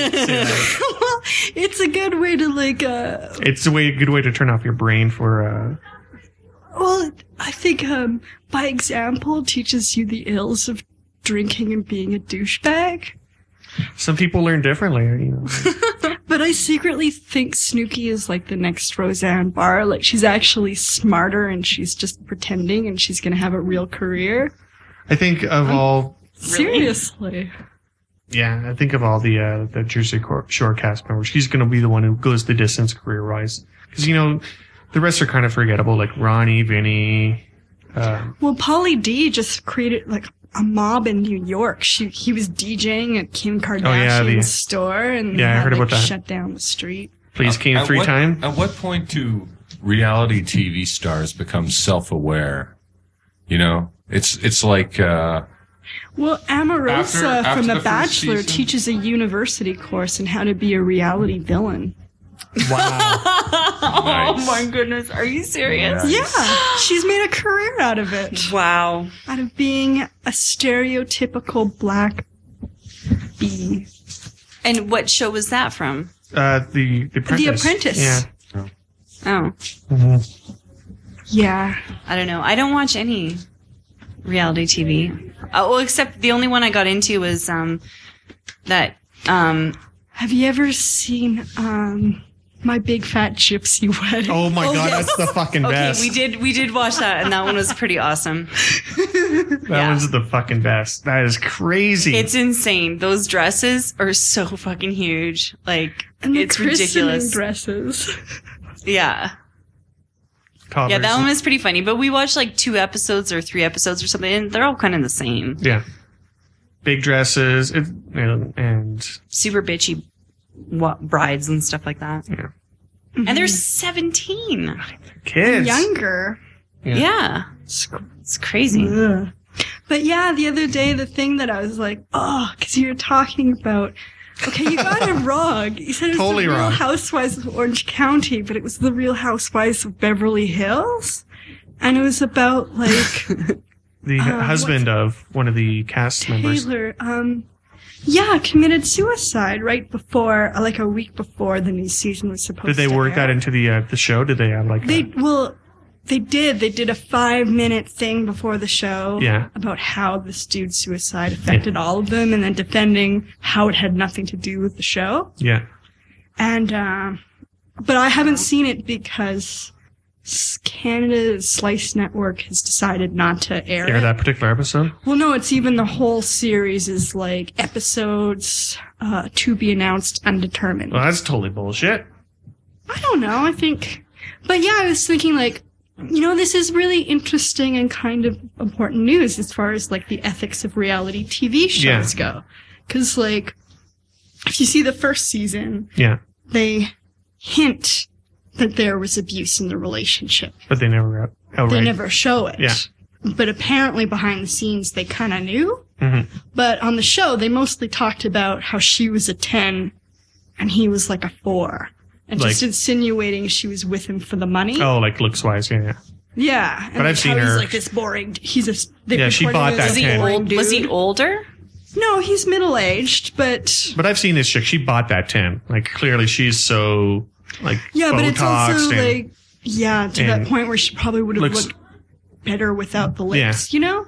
Well, it's a good way to like, uh, it's a way good way to turn off your brain for. uh well, I think, um, by example teaches you the ills of drinking and being a douchebag. Some people learn differently, you know. But I secretly think Snooki is like the next Roseanne Barr. Like, she's actually smarter and she's just pretending and she's gonna have a real career. I think of all. Seriously. Yeah, I think of all the uh, the Jersey Cor- Shore cast members. She's going to be the one who goes the distance career-wise. Because, you know, the rest are kind of forgettable, like Ronnie, Vinny. Uh, Well, Pauly D just created like a mob in New York. She He was DJing at Kim Kardashian's Oh, yeah, the- store and Yeah, I had, heard like, about that. shut down the street. please, King At three what- time. At what point do reality T V stars become self-aware? You know, it's it's like uh, Well, Omarosa After- after from The, the first Bachelor season? teaches a university course on how to be a reality villain. Wow. Oh Nice. my goodness, are you serious? Yeah, she's made a career out of it. Wow. Out of being a stereotypical black bee. And what show was that from? Uh, the, the Apprentice. The Apprentice. Yeah. Oh, Mhm. Yeah. I don't know. I don't watch any reality T V. Uh, well, except the only one I got into was um that um Have you ever seen um My Big Fat Gypsy Wedding? Oh my god, yes. that's the fucking okay, best. we did we did watch that, and that one was pretty awesome. that yeah. one's the fucking best. That is crazy. It's insane. Those dresses are so fucking huge. Like And the it's christening ridiculous. dresses. Yeah. Toddlers. Yeah, that one was pretty funny. But we watched like two episodes or three episodes or something, and they're all kind of the same. Yeah. Big dresses it, and, and Super bitchy wa- brides and stuff like that. yeah. And they're seventeen. Kids. Younger. Yeah. Yeah. It's crazy. Ugh. But yeah, the other day, the thing that I was like, oh, because you were talking about Okay, you got it wrong. You said it was Totally the Real wrong. Housewives of Orange County, but it was the Real Housewives of Beverly Hills, and it was about like The Uh, husband of one of the cast members. Taylor. Um, yeah, committed suicide right before, uh, like a week before the new season was supposed. Did they to work air. that into the uh, the show? Did they have like They a, well, they did. They did a five minute thing before the show. Yeah. About how this dude's suicide affected all of them, and then defending how it had nothing to do with the show. yeah? And, um, but I haven't seen it because S- Canada's Slice Network has decided not to air, Air it. that particular episode. Well, no, it's even the whole series is like episodes, uh, to be announced undetermined. Well, that's totally bullshit. I don't know, I think, but yeah, I was thinking like, you know, this is really interesting and kind of important news as far as like the ethics of reality T V shows Yeah. go. Cause like, if you see the first season, Yeah, they hint that there was abuse in the relationship. but they never out- outright. They never show it. Yeah. But apparently behind the scenes they kind of knew. Mhm. But on the show they mostly talked about how she was a ten and he was like a four. And Like- just insinuating she was with him for the money. Oh, like looks wise, yeah, yeah. Yeah. And But I've like seen how her- He's like this boring, he's a, they Yeah, she reported bought him that as Was a he ten. boring old? Was he dude. older? No, he's middle-aged, but But I've seen this chick. She bought that ten. Like clearly, she's so like yeah, but it's also Botoxed and- like, yeah, to that and point where she probably would have looks- looked better without the lips, you know?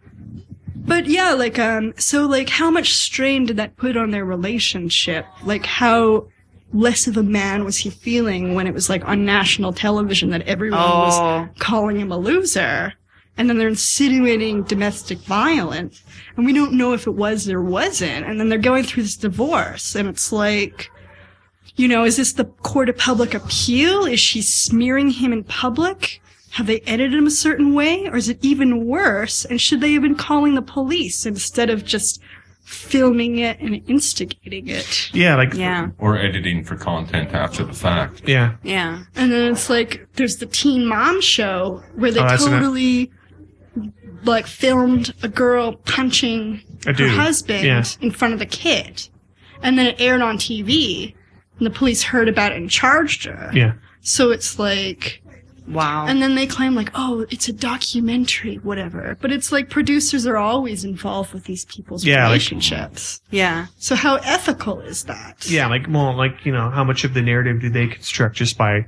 But yeah, like, um, so like, how much strain did that put on their relationship? Like, how less of a man was he feeling when it was like on national television that everyone Oh. was calling him a loser? And then they're insinuating domestic violence. And we don't know if it was or wasn't. And then they're going through this divorce. And it's like, you know, is this the court of public appeal? Is she smearing him in public? Have they edited him a certain way? Or is it even worse? And should they have been calling the police instead of just filming it and instigating it? Yeah, like Yeah. Or editing for content after the fact. yeah. Yeah. And then it's like, there's the Teen Mom show where they Oh, that's enough. totally, like, filmed a girl punching A her dude. husband Yeah. in front of the kid. And then it aired on T V, and the police heard about it and charged her. Yeah. So it's like, Wow. and then they claim like, oh, it's a documentary, whatever. But it's like producers are always involved with these people's Yeah, like- relationships. yeah. So how ethical is that? Yeah, like well, like you know, how much of the narrative do they construct just by,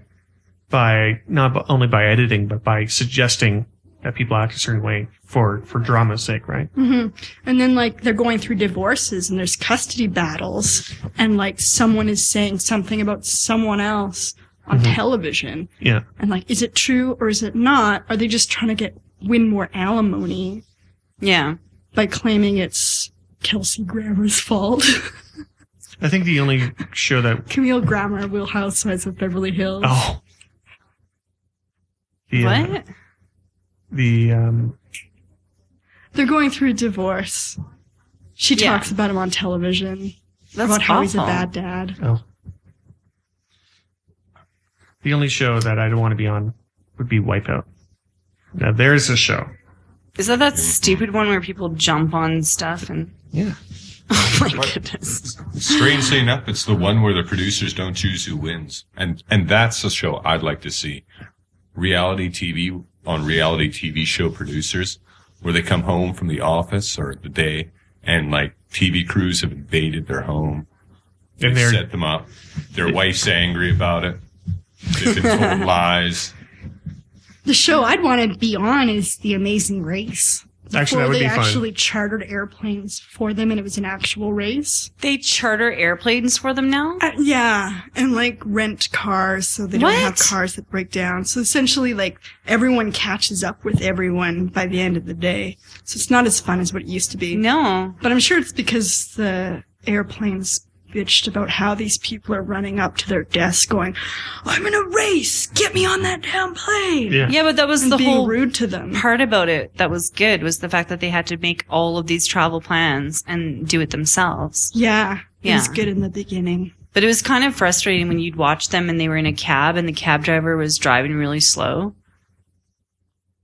by not b- only by editing, but by suggesting that people act a certain way for for drama's sake, right? hmm And then like they're going through divorces and there's custody battles and like someone is saying something about someone else on Mhm. television. Yeah, And like, is it true or is it not? Are they just trying to get win more alimony Yeah. by claiming it's Kelsey Grammer's fault? I think the only show that Camille Grammer, Real Housewives of Beverly Hills. oh, the uh, What? the um They're going through a divorce. She Yeah. talks about him on television. That's about how he's a awful. bad dad. oh, the only show that I don't want to be on would be Wipeout. Now there's a show. Is that that stupid one where people jump on stuff and? Yeah. Oh my What? goodness. Strangely enough, it's the one where the producers don't choose who wins. And, and that's a show I'd like to see. Reality T V on reality T V show producers, where they come home from the office or the day and like T V crews have invaded their home. And They they're set them up. Their wife's angry about it. They've been told lies. The show I'd want to be on is The Amazing Race. Actually, that Before would they be fun. actually chartered airplanes for them and it was an actual race. They charter airplanes for them now? Uh, yeah, and like rent cars so they don't have What? cars that break down. So essentially, like everyone catches up with everyone by the end of the day. So it's not as fun as what it used to be. No. But I'm sure it's because the airplanes bitched about how these people are running up to their desk going, "I'm in a race! Get me on that damn plane!" yeah. Yeah, but that was And the being whole rude to them. part about it that was good was the fact that they had to make all of these travel plans and do it themselves. Yeah, it was Yeah. good in the beginning. But it was kind of frustrating when you'd watch them and they were in a cab and the cab driver was driving really slow.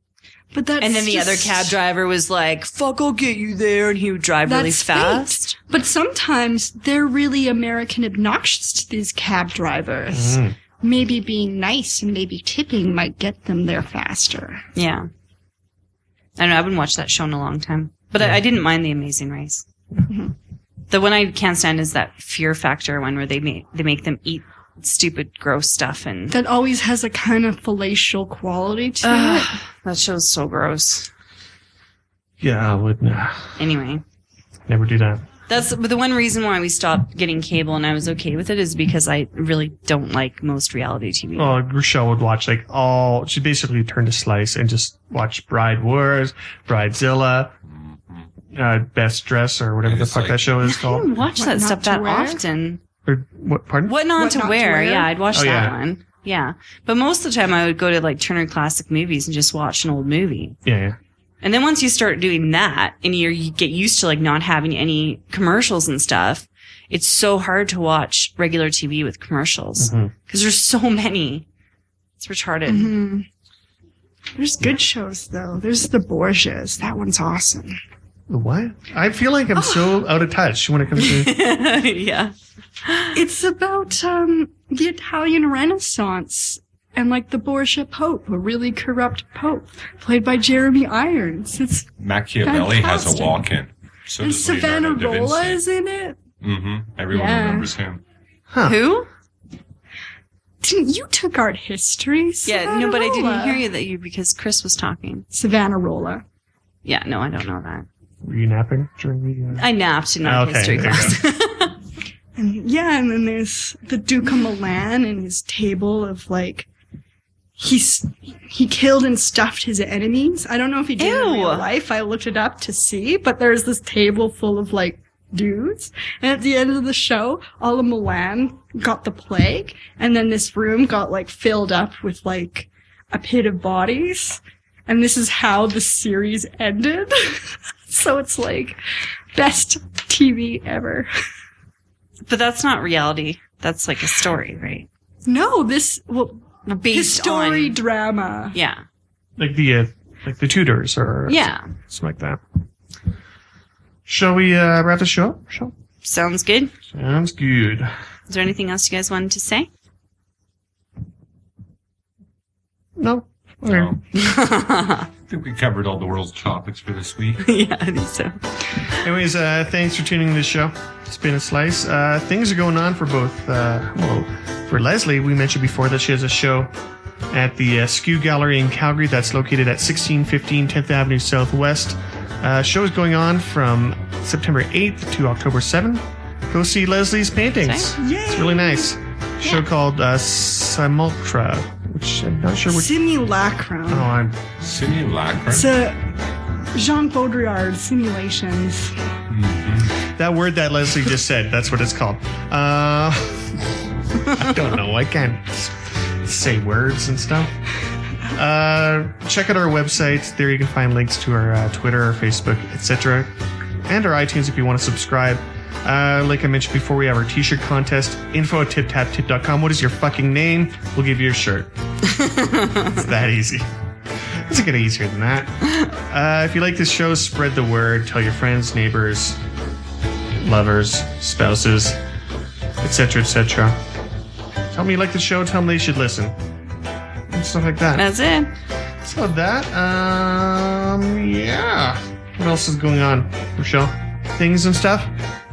But that's And then the just- other cab driver was like, fuck, I'll get you there. And he would drive really That's fast. fate. But sometimes they're really American obnoxious to these cab drivers. Mm. Maybe being nice and maybe tipping might get them there faster. Yeah. I don't know. I haven't watched that show in a long time. But I, I didn't mind The Amazing Race. Mm-hmm. The one I can't stand is that Fear Factor one where they make, they make them eat stupid, gross stuff. And That always has a kind of fallacial quality to Ugh, it. that show's so gross. Yeah, I would uh, Anyway. never do that. That's but the one reason why we stopped getting cable and I was okay with it is because I really don't like most reality T V. Oh, Rochelle would watch like all. She basically turned to Slice and just watch Bride Wars, Bridezilla, uh, Best Dress, or whatever And the it's fuck like- that show is I called. don't watch What that Not stuff to that Wear? often. Or what? Pardon? What not, What to, Not to wear? Wear? Yeah, I'd watch Oh, that yeah. one. Yeah. But most of the time I would go to like Turner Classic Movies and just watch an old movie. Yeah, yeah. And then once you start doing that and you're, you get used to like not having any commercials and stuff, it's so hard to watch regular T V with commercials because Mhm. there's so many. It's retarded. hmm There's good shows, though. There's The Borgias. That one's awesome. The what? I feel like I'm so out of touch when it comes to. Yeah. It's about um, the Italian Renaissance and, like, the Borgia Pope, a really corrupt pope, played by Jeremy Irons. It's Machiavelli has a Fantastic. walk-in. So and does Savannah Leonardo da Rolla Vinci. is in it. Mm-hmm. Everyone Yeah. remembers him. Huh. Who? Didn't you took art history? Yeah, no, but I didn't Savonarola. hear you that you because Chris was talking. Savannah Rolla. Yeah, no, I don't know that. Were you napping during the? Uh... I napped in art Okay, history there you class. And yeah, and then there's the Duke of Milan and his table of like he's he killed and stuffed his enemies. I don't know if he did it in Ew. real life. I looked it up to see, but there's this table full of like dudes. And at the end of the show, all of Milan got the plague, and then this room got like filled up with like a pit of bodies. And this is how the series ended. So it's like best T V ever. But that's not reality. That's like a story, right? No, this well Based history on drama. yeah, Like the uh, like the Tudors or yeah. something like that. Shall we uh, wrap the show up? Shall? Sounds good. Sounds good. Is there anything else you guys wanted to say? No. Okay. No. I think we covered all the world's topics for this week. Yeah, I think so. Anyways, uh, thanks for tuning in to the show. It's been a slice. Uh, things are going on for both. Uh, well, for Leslie, we mentioned before that she has a show at the uh, Skew Gallery in Calgary. That's located at sixteen fifteen tenth Avenue Southwest. Uh, show is going on from September eighth to October seventh. Go see Leslie's paintings. Yay! It's really nice. Show called uh, Simulacra, which I'm not sure which. Simulacrum. Oh, I'm. Simulacra. It's a Jean Baudrillard simulations. Mhm. That word that Leslie just said, that's what it's called. Uh, I don't know. I can't s- say words and stuff. Uh, check out our website. There you can find links to our uh, Twitter, our Facebook, et cetera, and our iTunes if you want to subscribe. Uh, like I mentioned before, we have our t-shirt contest. Info at tip tap tip dot com. What is your fucking name? We'll give you a shirt. It's that easy. It doesn't get easier than that. Uh, if you like this show, spread the word. Tell your friends, neighbors, lovers, spouses, et cetera, et cetera. Tell them you like the show. Tell them they should listen. And stuff like that. That's it. So that, um, yeah. What else is going on, Rochelle? Things and stuff?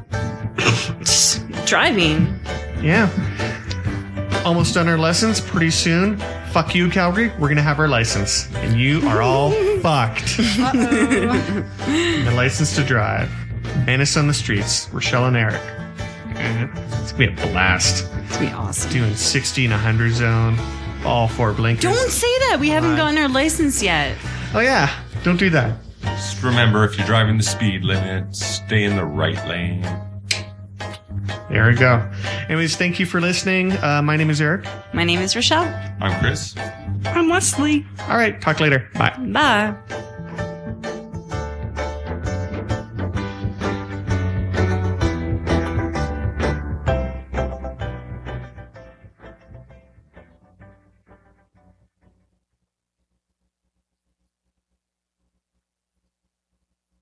Driving. Yeah. Almost done our lessons. Pretty soon. Fuck you, Calgary. We're going to have our license. And you are all fucked. The license to drive. Menace on the streets. Rochelle and Eric. And it's going to be a blast. It's gonna be awesome. Doing sixty and one hundred zone. All four blinkers. Don't say that. We haven't Come on. gotten our license yet. Oh, yeah. Don't do that. Just remember, if you're driving the speed limit, stay in the right lane. There we go. Anyways, thank you for listening. Uh, my name is Eric. My name is Rochelle. I'm Chris. I'm Wesley. All right. Talk later. Bye. Bye.